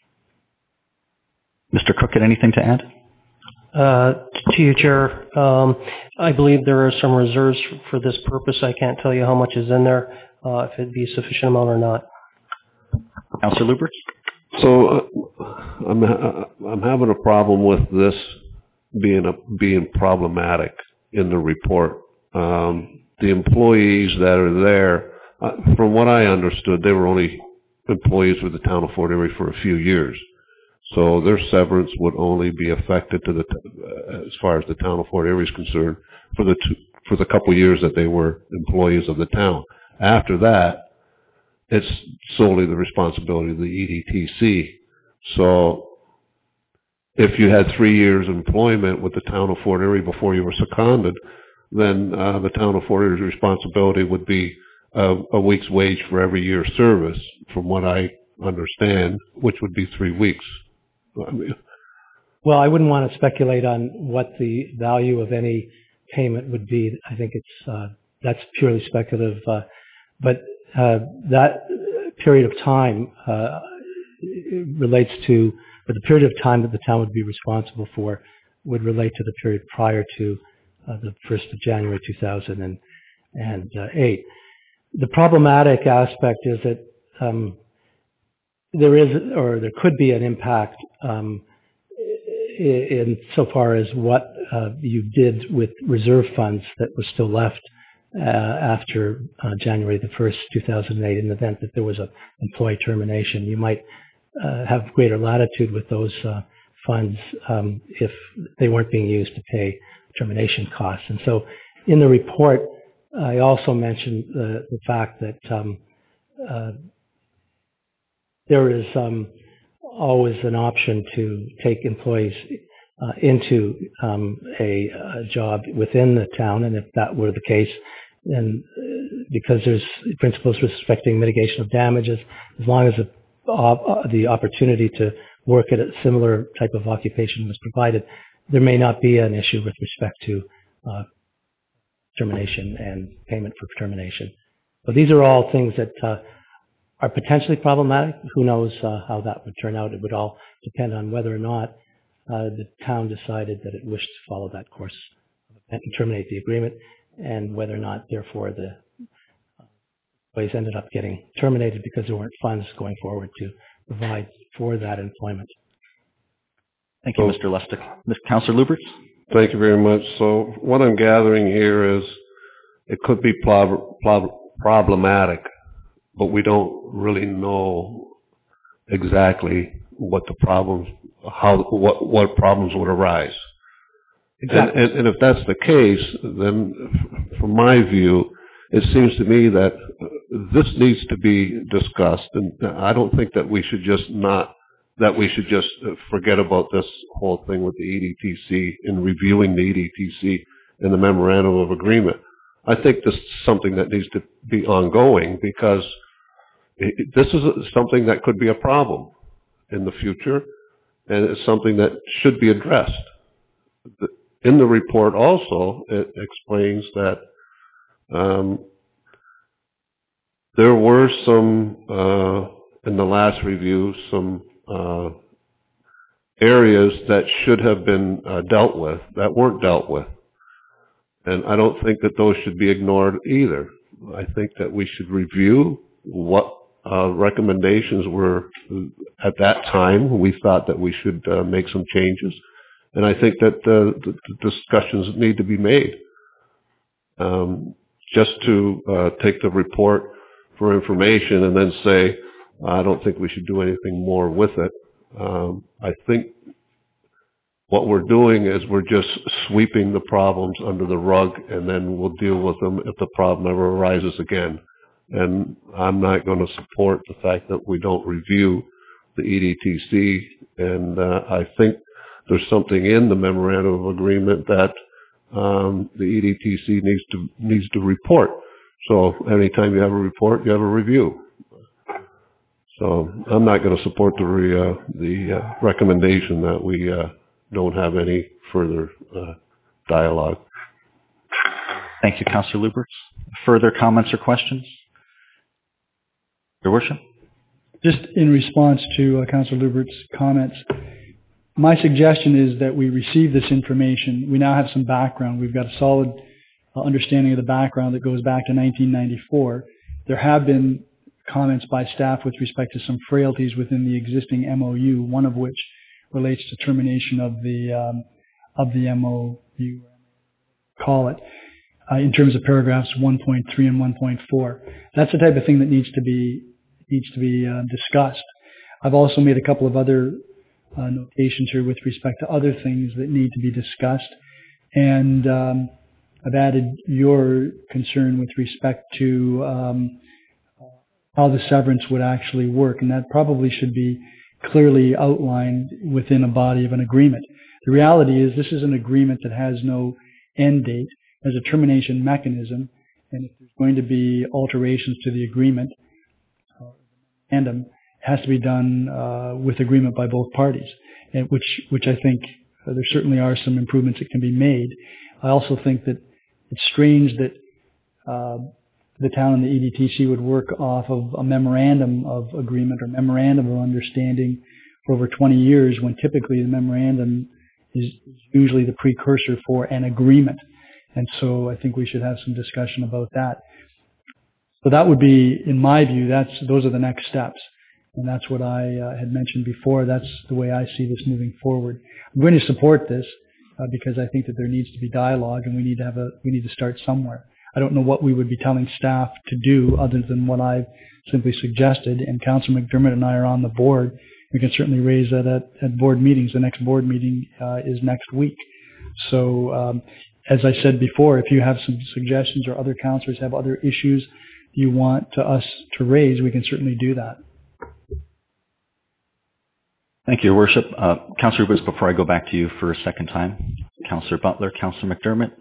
Mister Cookett, anything to add? Uh, to you, Chair, um, I believe there are some reserves for this purpose. I can't tell you how much is in there, uh, if it'd be a sufficient amount or not. Councillor Luberts? So uh, I'm uh, I'm having a problem with this being a, being problematic in the report. Um, the employees that are there, uh, from what I understood, they were only employees with the town of Fort Erie for a few years. So their severance would only be affected to the, uh, as far as the town of Fort Erie is concerned, for the two, for the couple years that they were employees of the town. After that, it's solely the responsibility of the E D T C. So if you had three years employment with the town of Fort Erie before you were seconded, then uh, the town of Fort Erie's responsibility would be a, a week's wage for every year's service, from what I understand, which would be three weeks. I mean, well, I wouldn't want to speculate on what the value of any payment would be. I think it's uh, that's purely speculative. Uh, but uh, that period of time uh, relates to, or the period of time that the town would be responsible for would relate to the period prior to uh, the first of January two thousand eight. The problematic aspect is that um, there is, or there could be, an impact um, in so far as what uh, you did with reserve funds that were still left uh, after uh, January the first, two thousand eight, in the event that there was an employee termination. You might uh, have greater latitude with those uh, funds um, if they weren't being used to pay termination costs. And so in the report, I also mentioned the, the fact that um, uh, there is um, always an option to take employees uh, into um, a, a job within the town, and if that were the case, then uh, because there's principles respecting mitigation of damages, as long as the, uh, the opportunity to work at a similar type of occupation was provided, there may not be an issue with respect to uh, termination and payment for termination. So these are all things that uh, are potentially problematic. Who knows uh, how that would turn out? It would all depend on whether or not uh, the town decided that it wished to follow that course and terminate the agreement, and whether or not, therefore, the employees ended up getting terminated because there weren't funds going forward to provide for that employment. Thank you, Mister Lustig. Mister Councillor Luberts? Thank you very much. So what I'm gathering here is it could be prob- prob- problematic, but we don't really know exactly what the problems, how, what, what problems would arise. Exactly. And, and, and if that's the case, then from my view, it seems to me that this needs to be discussed. And I don't think that we should just not, that we should just forget about this whole thing with the E D T C and reviewing the E D T C and the memorandum of agreement. I think this is something that needs to be ongoing because it, it- this is a- something that could be a problem in the future, and it's something that should be addressed. The- In the report also, it explains that um, there were some, uh, in the last review, some uh, areas that should have been uh, dealt with that weren't dealt with. And I don't think that those should be ignored either. I think that we should review what uh, recommendations were at that time. We thought that we should uh, make some changes. And I think that uh, the, the discussions need to be made. Um, just to uh, take the report for information and then say, I don't think we should do anything more with it. Um, I think what we're doing is we're just sweeping the problems under the rug, and then we'll deal with them if the problem ever arises again. And I'm not going to support the fact that we don't review the E D T C. And uh, I think there's something in the memorandum of agreement that um, the E D T C needs to needs to report. So anytime you have a report, you have a review. So I'm not going to support the re, uh, the uh, recommendation that we uh, don't have any further uh, dialogue. Thank you, Councilor Luberts. Further comments or questions? Your Worship? Just in response to uh, Councilor Lubert's comments, my suggestion is that we receive this information. We now have some background. We've got a solid uh, understanding of the background that goes back to nineteen ninety-four. There have been comments by staff with respect to some frailties within the existing M O U, one of which relates to termination of the um, of the M O U, call it, uh, in terms of paragraphs one point three and one point four. That's the type of thing that needs to be needs to be uh, discussed. I've also made a couple of other uh, notations here with respect to other things that need to be discussed, and um, I've added your concern with respect to um, how the severance would actually work, and that probably should be clearly outlined within a body of an agreement. The reality is this is an agreement that has no end date, has a termination mechanism, and if there's going to be alterations to the agreement, uh, it has to be done uh, with agreement by both parties, and which, which I think uh, there certainly are some improvements that can be made. I also think that it's strange that uh, the town and the E D T C would work off of a memorandum of agreement or memorandum of understanding for over twenty years when typically the memorandum is usually the precursor for an agreement. And so I think we should have some discussion about that. So that would be, in my view, that's those are the next steps. And that's what I uh, had mentioned before. That's the way I see this moving forward. I'm going to support this uh, because I think that there needs to be dialogue and we need to have a we need to start somewhere. I don't know what we would be telling staff to do other than what I've simply suggested, and Councilor McDermott and I are on the board. We can certainly raise that at, at board meetings. The next board meeting uh, is next week. So um, as I said before, if you have some suggestions or other councilors have other issues you want to us to raise, we can certainly do that. Thank you, Your Worship. Uh, Councilor Woods, before I go back to you for a second time, Councilor Butler, Councilor McDermott.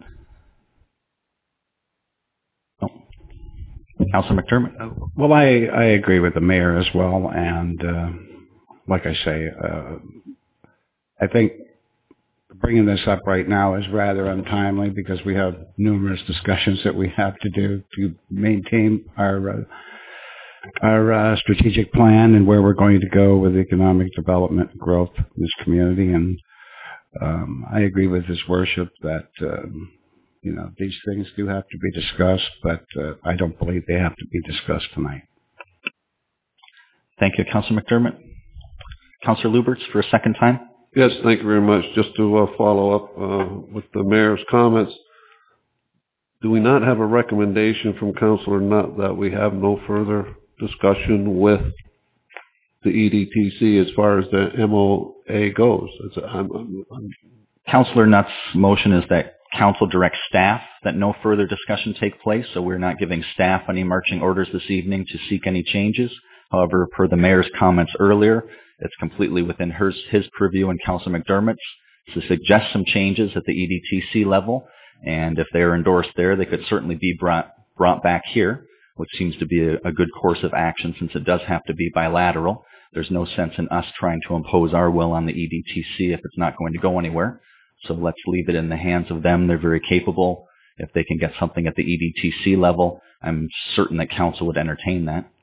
Councilor McDermott. Well, I, I agree with the mayor as well, and uh, like I say, uh, I think bringing this up right now is rather untimely because we have numerous discussions that we have to do to maintain our uh, our uh, strategic plan and where we're going to go with economic development and growth in this community. And um, I agree with His Worship that um, you know, these things do have to be discussed, but uh, I don't believe they have to be discussed tonight. Thank you, Councilor McDermott. Councilor Luberts, for a second time. Yes, thank you very much. Just to uh, follow up uh, with the mayor's comments, do we not have a recommendation from Councilor Nutt that we have no further discussion with the E D T C as far as the M O A goes? It's, I'm, I'm, I'm... Councilor Nutt's motion is that Council directs staff that no further discussion take place, so we're not giving staff any marching orders this evening to seek any changes. However, per the mayor's comments earlier, it's completely within hers, his purview and Councilor McDermott's to suggest some changes at the E D T C level, And if they're endorsed there, they could certainly be brought, brought back here, which seems to be a, a good course of action since it does have to be bilateral. There's no sense in us trying to impose our will on the E D T C if it's not going to go anywhere. So let's leave it in the hands of them. They're very capable. If they can get something at the E D T C level, I'm certain that council would entertain that.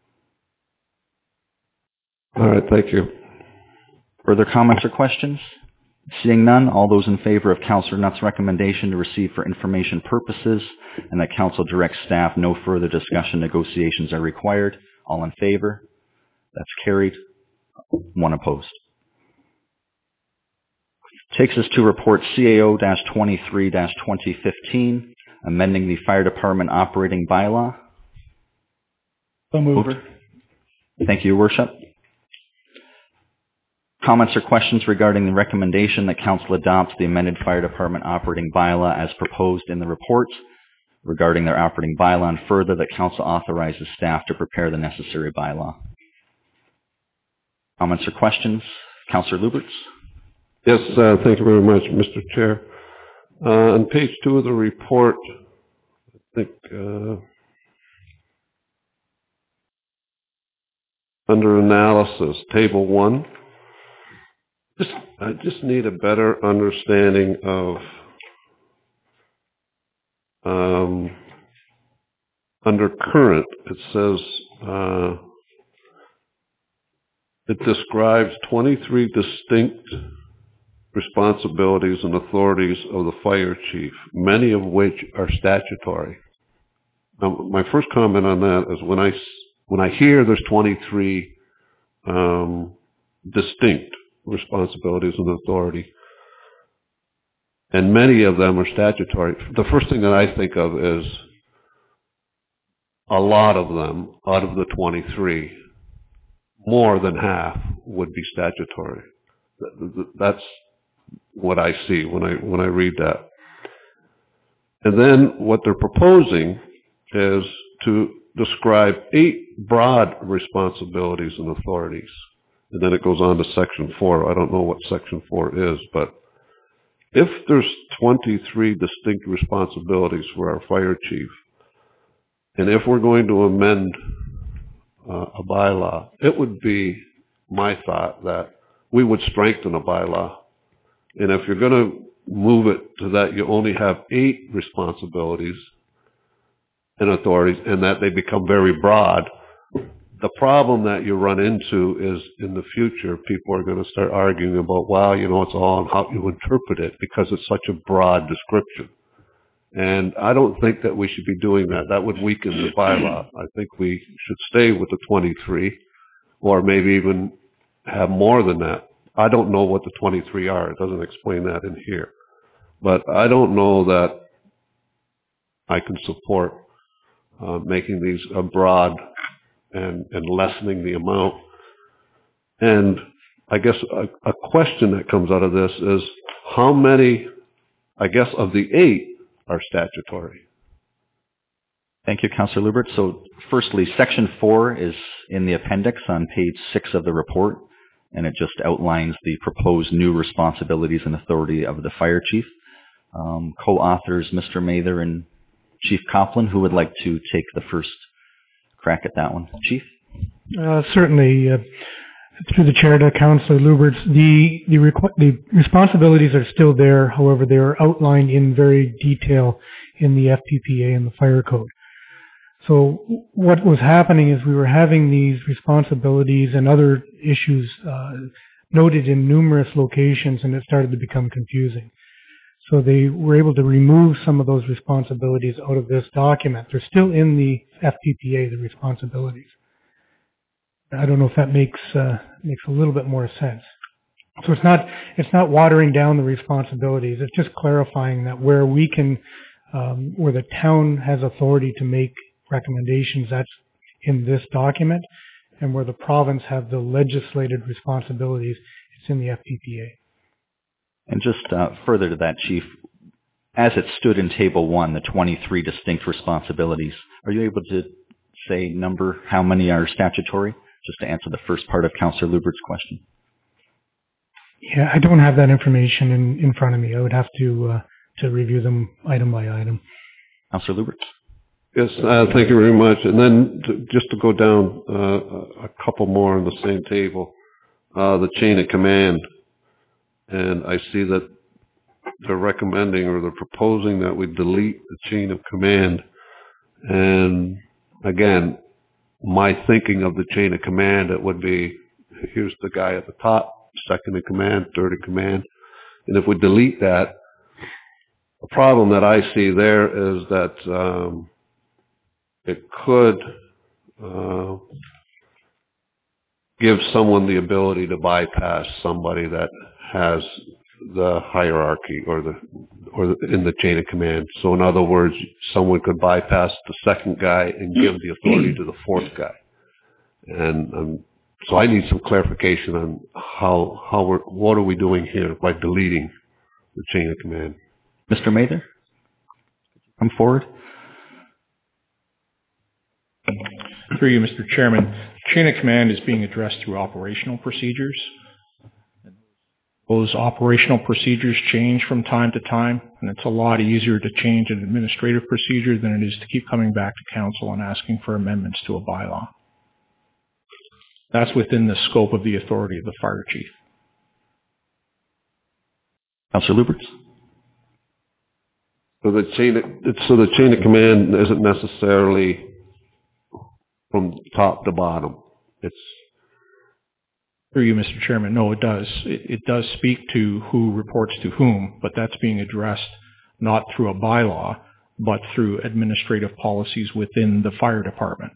All right, thank you. Further comments or questions? Seeing none, all those in favor of Councillor Nutt's recommendation to receive for information purposes and that council directs staff no further discussion negotiations are required, all in favor? That's carried. One opposed. Takes us to report C A O twenty-three twenty fifteen, amending the fire department operating bylaw. So moved. Over. Thank you, Your Worship. Comments or questions regarding the recommendation that council adopts the amended fire department operating bylaw as proposed in the report regarding their operating bylaw, and further that council authorizes staff to prepare the necessary bylaw. Comments or questions? Councillor Lubberts. Yes, uh, thank you very much, Mister Chair. Uh, on page two of the report, I think uh, under analysis, table one, just, I just need a better understanding of um, under current, it says uh, it describes twenty-three distinct responsibilities and authorities of the fire chief, many of which are statutory. Now, my first comment on that is when I, when I hear there's twenty-three um, distinct responsibilities and authority, and many of them are statutory, the first thing that I think of is a lot of them out of the twenty-three, more than half would be statutory. That's what I see when I when I read that. And then what they're proposing is to describe eight broad responsibilities and authorities. And then it goes on to section four. I don't know what section four is, but if there's twenty-three distinct responsibilities for our fire chief, and if we're going to amend uh, a bylaw, it would be my thought that we would strengthen a bylaw. And if you're going to move it to that you only have eight responsibilities and authorities and that they become very broad, the problem that you run into is in the future, people are going to start arguing about, well, you know, it's all on how you interpret it because it's such a broad description. And I don't think that we should be doing that. That would weaken the bylaw. I think we should stay with the twenty-three or maybe even have more than that. I don't know what the twenty-three are. It doesn't explain that in here. But I don't know that I can support uh, making these uh, broad and, and lessening the amount. And I guess a, a question that comes out of this is how many, I guess, of the eight are statutory? Thank you, Councillor Lubert. So firstly, section four is in the appendix on page six of the report, and it just outlines the proposed new responsibilities and authority of the fire chief. Um, co-authors Mister Mather and Chief Coughlin, who would like to take the first crack at that one? Chief? Uh, certainly. Uh, through the chair to Councillor Luberts, the, the, requ- the responsibilities are still there. However, they are outlined in very detail in the F P P A and the fire code. So what was happening is we were having these responsibilities and other issues uh, noted in numerous locations, and it started to become confusing. So they were able to remove some of those responsibilities out of this document. They're still in the F P P A, the responsibilities. I don't know if that makes uh, makes a little bit more sense. So it's not it's not watering down the responsibilities. It's just clarifying that where we can, um, where the town has authority to make recommendations, that's in this document, and where the province have the legislated responsibilities, it's in the F P P A. And just uh, further to that, Chief, as it stood in Table one, the twenty-three distinct responsibilities, are you able to say number how many are statutory? Just to answer the first part of Councillor Lubert's question. Yeah, I don't have that information in, in front of me. I would have to uh, to review them item by item. Councilor Lubert. Yes, uh, thank you very much. And then to, just to go down uh, a couple more on the same table, uh, the chain of command. And I see that they're recommending or they're proposing that we delete the chain of command. And again, my thinking of the chain of command, it would be, here's the guy at the top, second in command, third in command. And if we delete that, the problem that I see there is that um, it could uh, give someone the ability to bypass somebody that has the hierarchy or the or the, in the chain of command. So in other words, someone could bypass the second guy and give the authority to the fourth guy. And um, so I need some clarification on how how we're what are we doing here by deleting the chain of command. Mister Mather, come forward. Through you, Mister Chairman, chain of command is being addressed through operational procedures. Those operational procedures change from time to time, and it's a lot easier to change an administrative procedure than it is to keep coming back to council and asking for amendments to a bylaw. That's within the scope of the authority of the fire chief. Councilor Lubert. So the chain of, so the chain of command isn't necessarily from top to bottom. It's Through you, Mister Chairman, no, it does. It, it does speak to who reports to whom, but that's being addressed not through a bylaw, but through administrative policies within the fire department.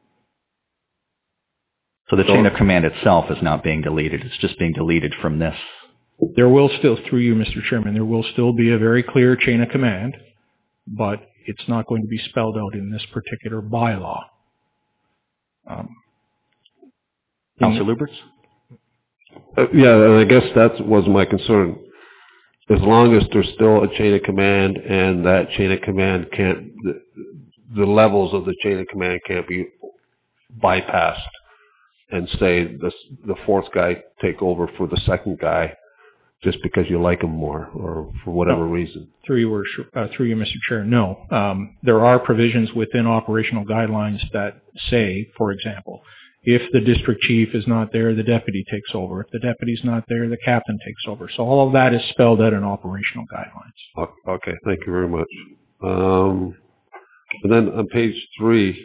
So the chain of command itself is not being deleted. It's just being deleted from this. There will still, through you, Mister Chairman, there will still be a very clear chain of command, but it's not going to be spelled out in this particular bylaw. Um, Councilor Lubert? Uh, yeah, and I guess that was my concern. As long as there's still a chain of command and that chain of command can't, the, the levels of the chain of command can't be bypassed and say the, the fourth guy take over for the second guy just because you like him more or for whatever no. reason. Through you, uh, through you, Mister Chair, no. Um, there are provisions within operational guidelines that say, for example, if the district chief is not there, the deputy takes over. If the deputy's not there, the captain takes over. So all of that is spelled out in operational guidelines. Okay, thank you very much. Um, and then on page three,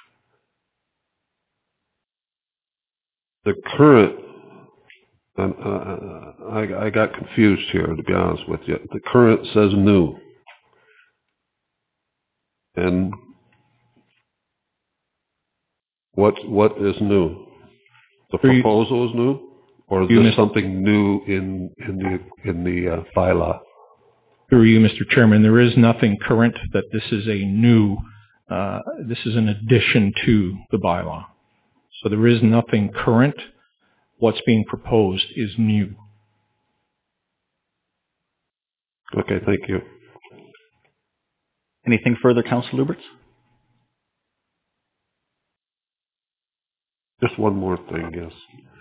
the current, and uh, I, I got confused here, to be honest with you. The current says new. And What what is new? The proposal is new, or is there something new in in the in the uh, bylaw? Through you, Mister Chairman, there is nothing current that this is a new. Uh, this is an addition to the bylaw, so there is nothing current. What's being proposed is new. Okay, thank you. Anything further, Councilor Lubert? Just one more thing, yes.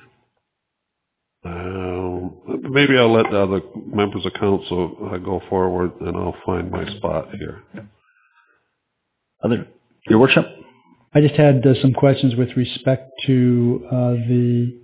Um, maybe I'll let the other members of council uh, go forward, and I'll find my spot here. Other, Your Worship? I just had uh, some questions with respect to uh, the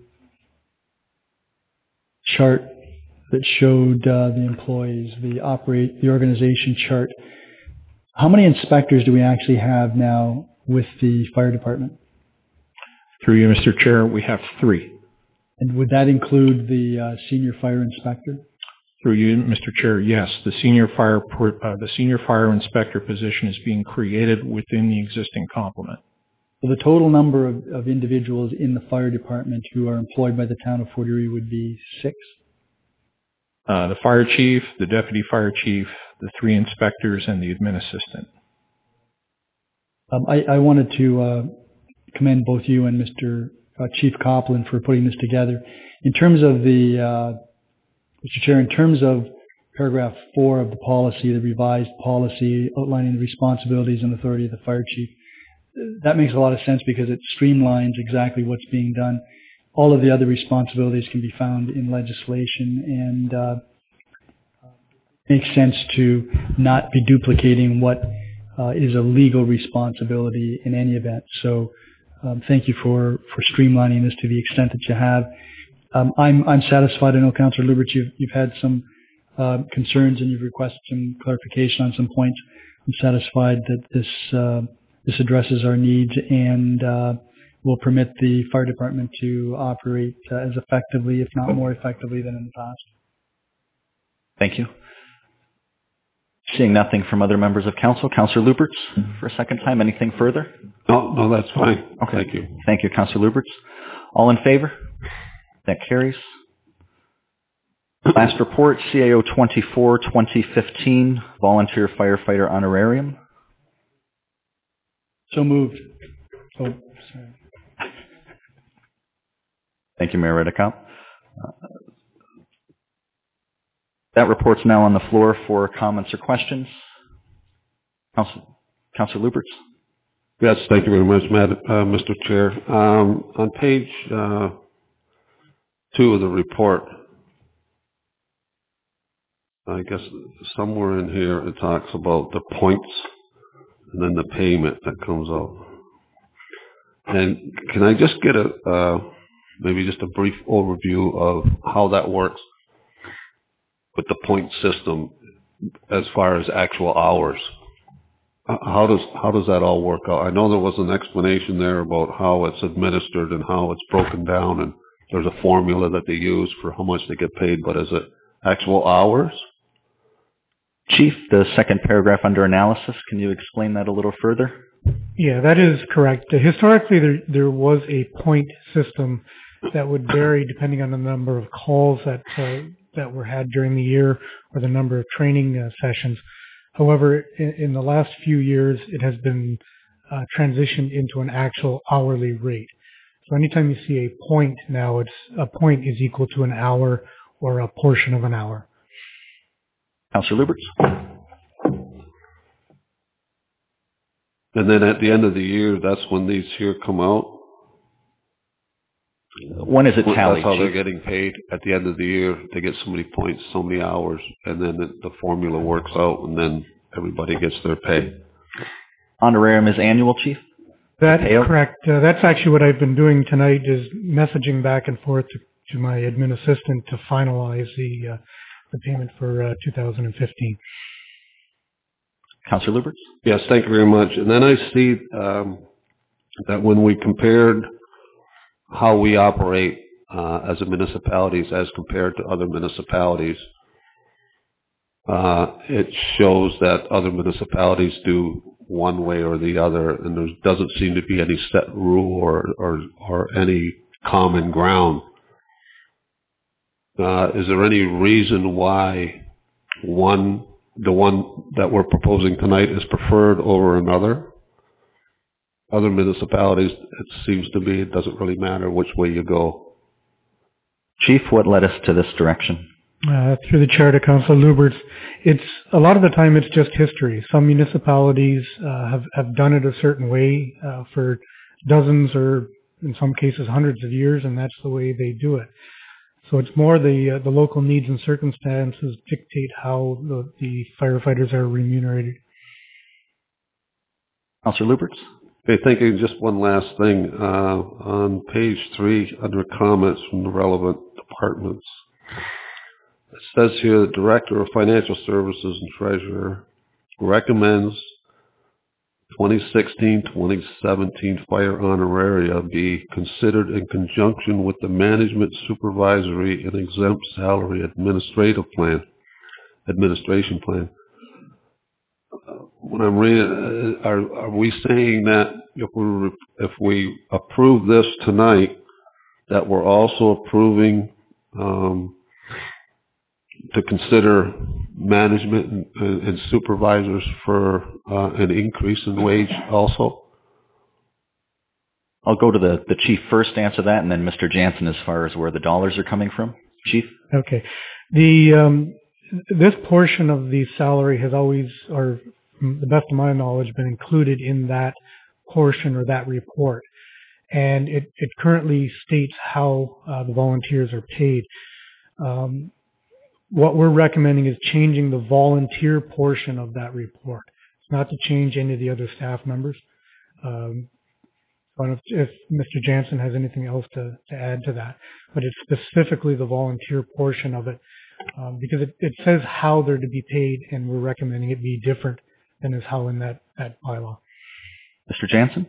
chart that showed uh, the employees, the operate, the organization chart. How many inspectors do we actually have now with the fire department? Through you, Mister Chair, we have three. And would that include the uh, senior fire inspector? Through you, Mister Chair, yes. The senior fire uh, the senior fire inspector position is being created within the existing complement. So the total number of, of individuals in the fire department who are employed by the town of Fort Erie would be six? Uh, the fire chief, the deputy fire chief, the three inspectors, and the admin assistant. Um, I, I wanted to uh, commend both you and Mister Uh, Chief Copland for putting this together. In terms of the, uh, Mister Chair, in terms of paragraph four of the policy, the revised policy outlining the responsibilities and authority of the fire chief, that makes a lot of sense because it streamlines exactly what's being done. All of the other responsibilities can be found in legislation, and uh, makes sense to not be duplicating what uh, is a legal responsibility in any event. So um, thank you for, for streamlining this to the extent that you have. Um, I'm, I'm satisfied. I know, Councillor Lubberts, you've, you've had some uh, concerns and you've requested some clarification on some points. I'm satisfied that this uh, this addresses our needs and uh, will permit the fire department to operate uh, as effectively, if not more effectively, than in the past. Thank you. Seeing nothing from other members of council, Councillor Lubberts, for a second time, anything further? No, no, that's fine. Okay. Thank you. Thank you, Councillor Lubberts. All in favor? That carries. Last report, C A O twenty-four twenty fifteen, Volunteer Firefighter Honorarium. So moved. Oh, sorry. Thank you, Mayor Redekop. Uh, that report's now on the floor for comments or questions. Council, Councillor Lubberts. Yes, thank you very much, Madam, uh, Mister Chair. Um, on page uh, two of the report, I guess somewhere in here it talks about the points and then the payment that comes out. And can I just get a uh, maybe just a brief overview of how that works with the point system as far as actual hours? How does how does that all work out? I know there was an explanation there about how it's administered and how it's broken down, and there's a formula that they use for how much they get paid, but is it actual hours? Chief, the second paragraph under analysis, can you explain that a little further? Yeah, that is correct. Uh, historically, there there was a point system that would vary depending on the number of calls that uh, that were had during the year or the number of training uh, sessions. However, in, in the last few years, it has been uh, transitioned into an actual hourly rate. So anytime you see a point now, it's a point is equal to an hour or a portion of an hour. Councillor Lubberts. And then at the end of the year, that's when these here come out? When is it tallied? That's how they're getting paid. At the end of the year, they get so many points, so many hours, and then the, the formula works out, and then everybody gets their pay. Honorarium is annual, Chief? That's correct. Uh, that's actually what I've been doing tonight, is messaging back and forth to, to my admin assistant to finalize the uh, the payment for uh, two thousand fifteen. Councillor Lubberts? Yes, thank you very much. And then I see um, that when we compared how we operate uh, as a municipalities as compared to other municipalities, uh, it shows that other municipalities do one way or the other, and there doesn't seem to be any set rule or or, or any common ground. Uh, is there any reason why one, the one that we're proposing tonight, is preferred over another? Other municipalities, it seems to me, it doesn't really matter which way you go. Chief, what led us to this direction? Uh, through the chair to Councillor Lubberts, it's a lot of the time it's just history. Some municipalities uh, have have done it a certain way uh, for dozens or in some cases hundreds of years, and that's the way they do it. So it's more the uh, the local needs and circumstances dictate how the, the firefighters are remunerated. Councillor Lubberts? Okay, thank you. Just one last thing. Uh, on page three, under comments from the relevant departments, it says here the Director of Financial Services and Treasurer recommends twenty sixteen twenty seventeen fire honoraria be considered in conjunction with the Management Supervisory and Exempt Salary Administrative Plan, Administration Plan. When I'm reading, are, are we saying that if we if we approve this tonight, that we're also approving um, to consider management and, and supervisors for uh, an increase in wage also? I'll go to the, the chief first to answer that, and then Mister Jansen as far as where the dollars are coming from. Chief? Okay. The um, this portion of the salary has always, or from the best of my knowledge, been included in that portion or that report. And it, it currently states how uh, the volunteers are paid. Um, what we're recommending is changing the volunteer portion of that report. It's not to change any of the other staff members. Um, I don't know if, if Mister Jansen has anything else to, to add to that, but it's specifically the volunteer portion of it, um, because it, it says how they're to be paid, and we're recommending it be different than is how in that, that bylaw. Mister Jansen?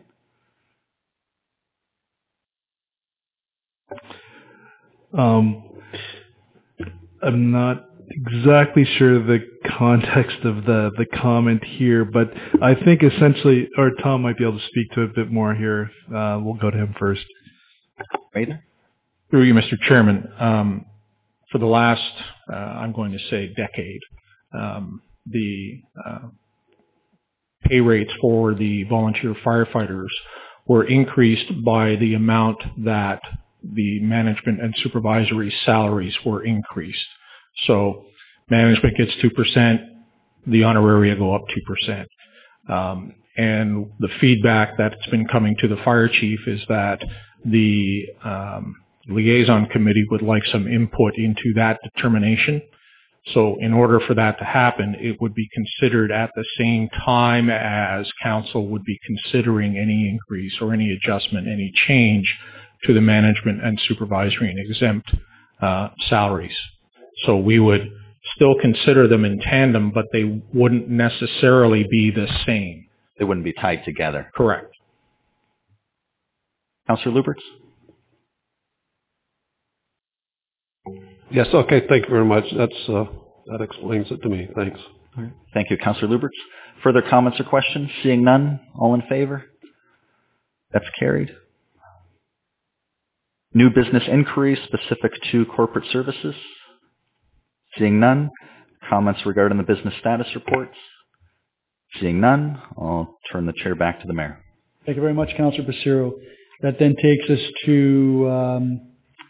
Um, I'm not exactly sure the context of the, the comment here, but I think essentially, or Tom might be able to speak to it a bit more here. Uh, we'll go to him first. Rader? Through you, Mister Chairman, um, for the last, uh, I'm going to say decade, um, the uh, pay rates for the volunteer firefighters were increased by the amount that the management and supervisory salaries were increased. So management gets two percent, the honoraria go up two percent. Um, and the feedback that's been coming to the fire chief is that the um, liaison committee would like some input into that determination. So in order for that to happen, it would be considered at the same time as council would be considering any increase or any adjustment, any change to the management and supervisory and exempt uh, salaries. So we would still consider them in tandem, but they wouldn't necessarily be the same. They wouldn't be tied together. Correct. Councillor Luberts? Yes, okay, thank you very much. That's, uh, that explains it to me. Thanks. All right. Thank you, Councillor Luberts. Further comments or questions? Seeing none, all in favor? That's carried. New business inquiry specific to corporate services? Seeing none. Comments regarding the business status reports? Seeing none, I'll turn the chair back to the mayor. Thank you very much, Councillor Passero. That then takes us to um,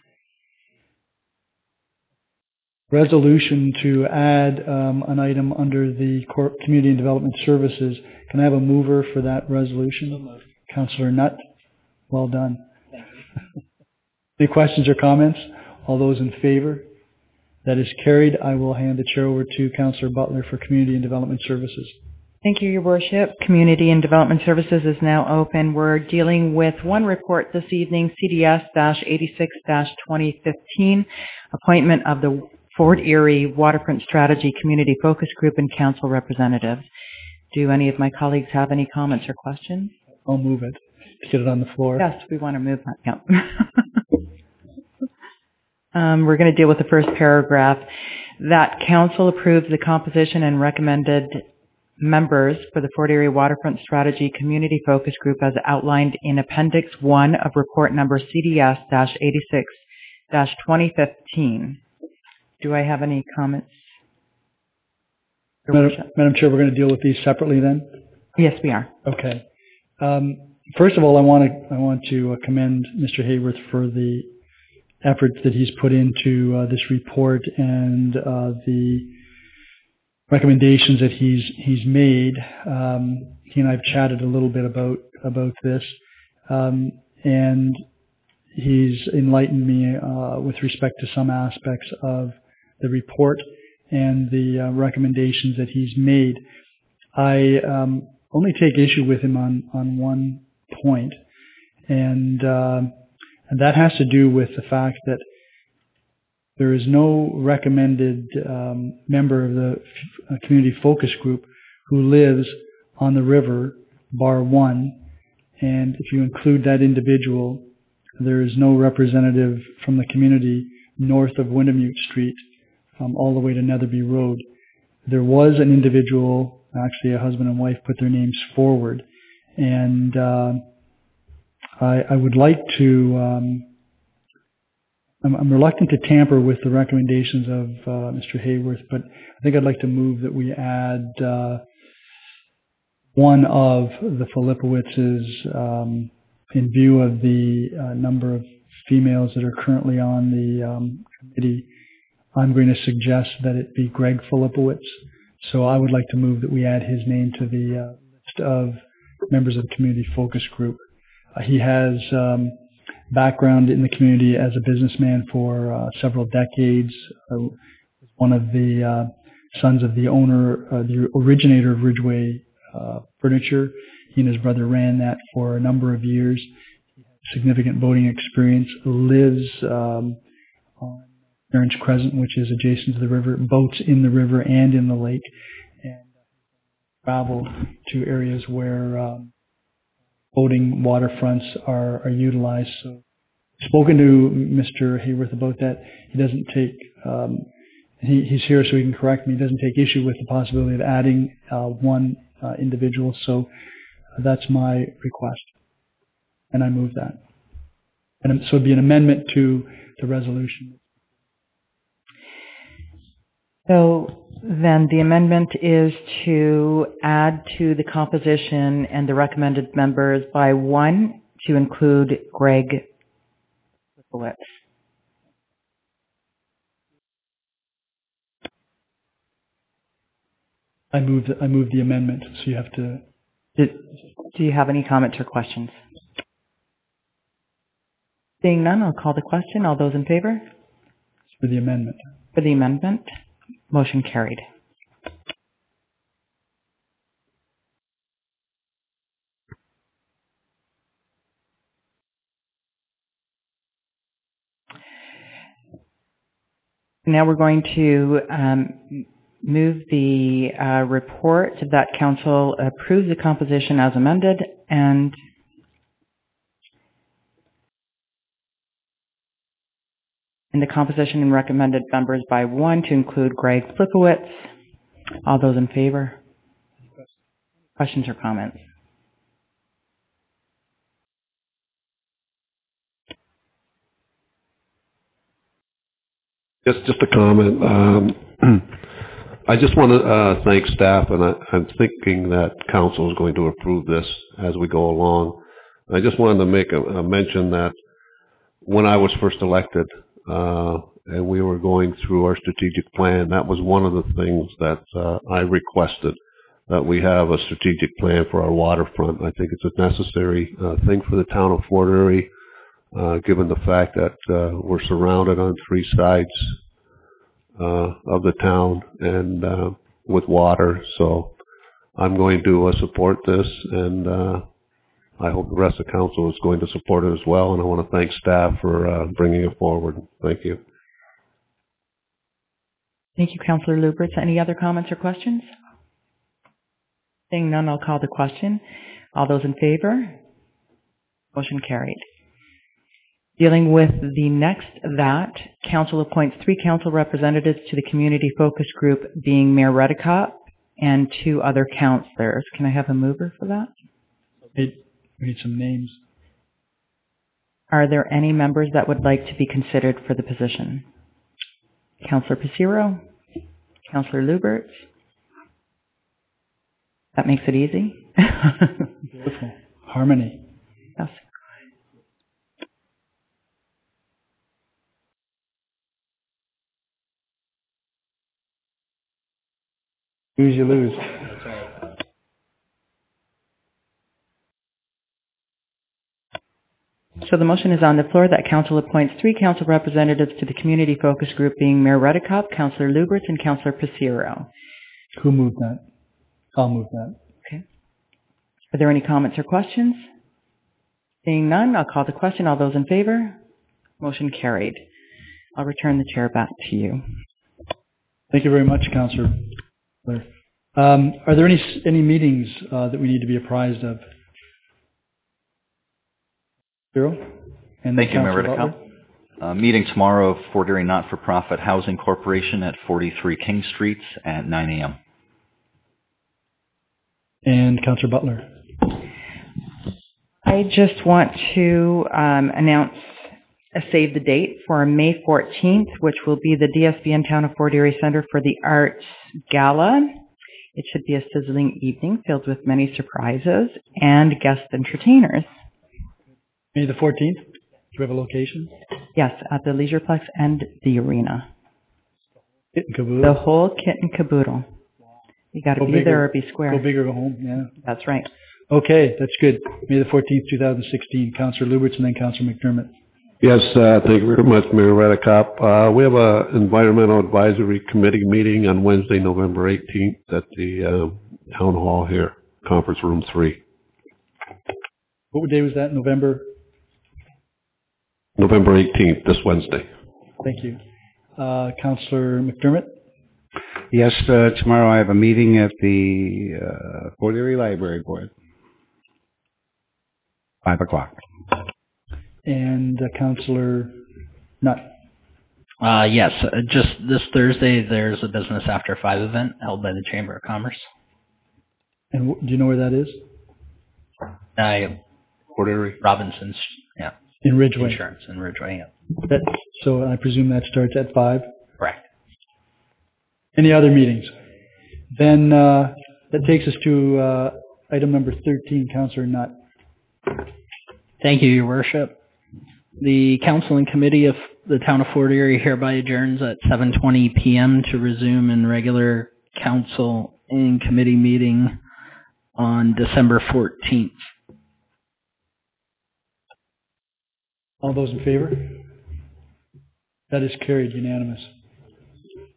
resolution to add um, an item under the Cor- Community and Development Services. Can I have a mover for that resolution? Councillor Nutt. Well done. Thank you. Any questions or comments? All those in favor? That is carried. I will hand the chair over to Councillor Butler for Community and Development Services. Thank you, Your Worship. Community and Development Services is now open. We're dealing with one report this evening, C D S eighty-six twenty fifteen, appointment of the Fort Erie Waterfront Strategy Community Focus Group and Council Representatives. Do any of my colleagues have any comments or questions? I'll move it to get it on the floor. Yes, we want to move that. Yeah. um, we're going to deal with the first paragraph. That council approves the composition and recommended members for the Fort Erie Waterfront Strategy Community Focus Group as outlined in Appendix one of report number C D S eighty-six twenty fifteen. Do I have any comments? Madam, Madam Chair, we're going to deal with these separately then? Yes, we are. Okay. Um, first of all, I want to I want to uh, commend Mister Hayworth for the efforts that he's put into uh, this report and uh, the recommendations that he's he's made. Um, he and I have chatted a little bit about about this, um, and he's enlightened me uh, with respect to some aspects of the report and the uh, recommendations that he's made. I um, only take issue with him on on one point, and uh, and that has to do with the fact that there is no recommended um, member of the f- community focus group who lives on the river, bar one. And if you include that individual, there is no representative from the community north of Windamute Street, um, all the way to Netherby Road. There was an individual, actually a husband and wife, put their names forward. And uh, I, I would like to... Um, I'm, I'm reluctant to tamper with the recommendations of uh, Mister Hayworth, but I think I'd like to move that we add uh, one of the Filipowitzes um, in view of the uh, number of females that are currently on the um, committee. I'm going to suggest that it be Greg Filipowitz. So I would like to move that we add his name to the uh, list of members of the community focus group. Uh, he has um, background in the community as a businessman for uh, several decades, uh, was one of the uh, sons of the owner, uh, the originator of Ridgeway uh, Furniture. He and his brother ran that for a number of years. Significant boating experience. Lives um, on Orange Crescent, which is adjacent to the river. Boats in the river and in the lake, and travel to areas where um, boating waterfronts are, are utilized. So, spoken to Mister Hayworth about that. He doesn't take. Um, he, he's here so he can correct me. He doesn't take issue with the possibility of adding uh, one uh, individual. So uh, that's my request, and I move that. And so it'd be an amendment to the resolution. So then the amendment is to add to the composition and the recommended members by one to include Greg Lipowitz. I move the, I move the amendment. So you have to. Do, do you have any comments or questions? Seeing none, I'll call the question. All those in favor? For the amendment. For the amendment. Motion carried. Now we're going to um, move the uh, report that council approves the composition as amended and in the composition and recommended members by one to include Greg Flipowitz. All those in favor? Questions or comments? Just, just a comment. Um, I just want to uh, thank staff, and I, I'm thinking that council is going to approve this as we go along. I just wanted to make a, a mention that when I was first elected, uh, and we were going through our strategic plan, that was one of the things that uh, I requested, that we have a strategic plan for our waterfront. I think it's a necessary uh, thing for the town of Fort Erie. Uh, given the fact that uh, we're surrounded on three sides uh, of the town and uh, with water. So I'm going to uh, support this, and uh, I hope the rest of the council is going to support it as well. And I want to thank staff for uh, bringing it forward. Thank you. Thank you, Councillor Lubberts. Any other comments or questions? Seeing none, I'll call the question. All those in favor? Motion carried. Dealing with the next that, council appoints three council representatives to the community focus group, being Mayor Redekop and two other councillors. Can I have a mover for that? We need some names. Are there any members that would like to be considered for the position? Councillor Passero? Councillor Lubberts? That makes it easy. Beautiful. Harmony. Yes. Lose, you lose. So the motion is on the floor that council appoints three council representatives to the community focus group, being Mayor Redekop, Councillor Lubberts, and Councillor Passero. Who moved that? I'll move that. Okay. Are there any comments or questions? Seeing none, I'll call the question. All those in favor? Motion carried. I'll return the chair back to you. Thank you very much, Councillor. Um, are there any any meetings uh, that we need to be apprised of? Zero? And Thank you, Mayor Redekop. Uh, meeting tomorrow of Fort Erie Not-for-Profit Housing Corporation at forty-three King Street at nine a.m. And Councillor Butler. I just want to um, announce a save the date for May fourteenth, which will be the D S B N Town of Fort Erie Centre for the Arts Gala. It should be a sizzling evening filled with many surprises and guest entertainers. May the fourteenth? Do we have a location? Yes, at the Leisureplex and the arena. Kit and caboodle. The whole kit and caboodle. You got to be big there or, or be square. Go big or go home, yeah. That's right. Okay, that's good. May the fourteenth, twenty sixteen. Councillor Lubberts and then Councillor McDermott. Yes, uh, thank you very much, Mayor Redekop. Uh, we have a Environmental Advisory Committee meeting on Wednesday, November eighteenth at the uh, Town Hall here, Conference Room three. What day was that? November? November eighteenth, this Wednesday. Thank you. Uh, Councillor McDermott? Yes, uh, tomorrow I have a meeting at the uh, Fort Erie Library Board. Five o'clock. And uh, Councillor Nutt? Uh, yes, uh, just this Thursday there's a Business After Five event held by the Chamber of Commerce. And w- do you know where that is? Uh, Fort Erie. Robinson's, yeah. In Ridgeway? Insurance in Ridgeway, yeah. That, so I presume that starts at five? Correct. Any other meetings? Then uh, that takes us to uh, item number thirteen, Councillor Nutt. Thank you, Your Worship. The Council and Committee of the Town of Fort Erie hereby adjourns at seven twenty p.m. to resume in regular Council and Committee meeting on December fourteenth. All those in favor? That is carried unanimous.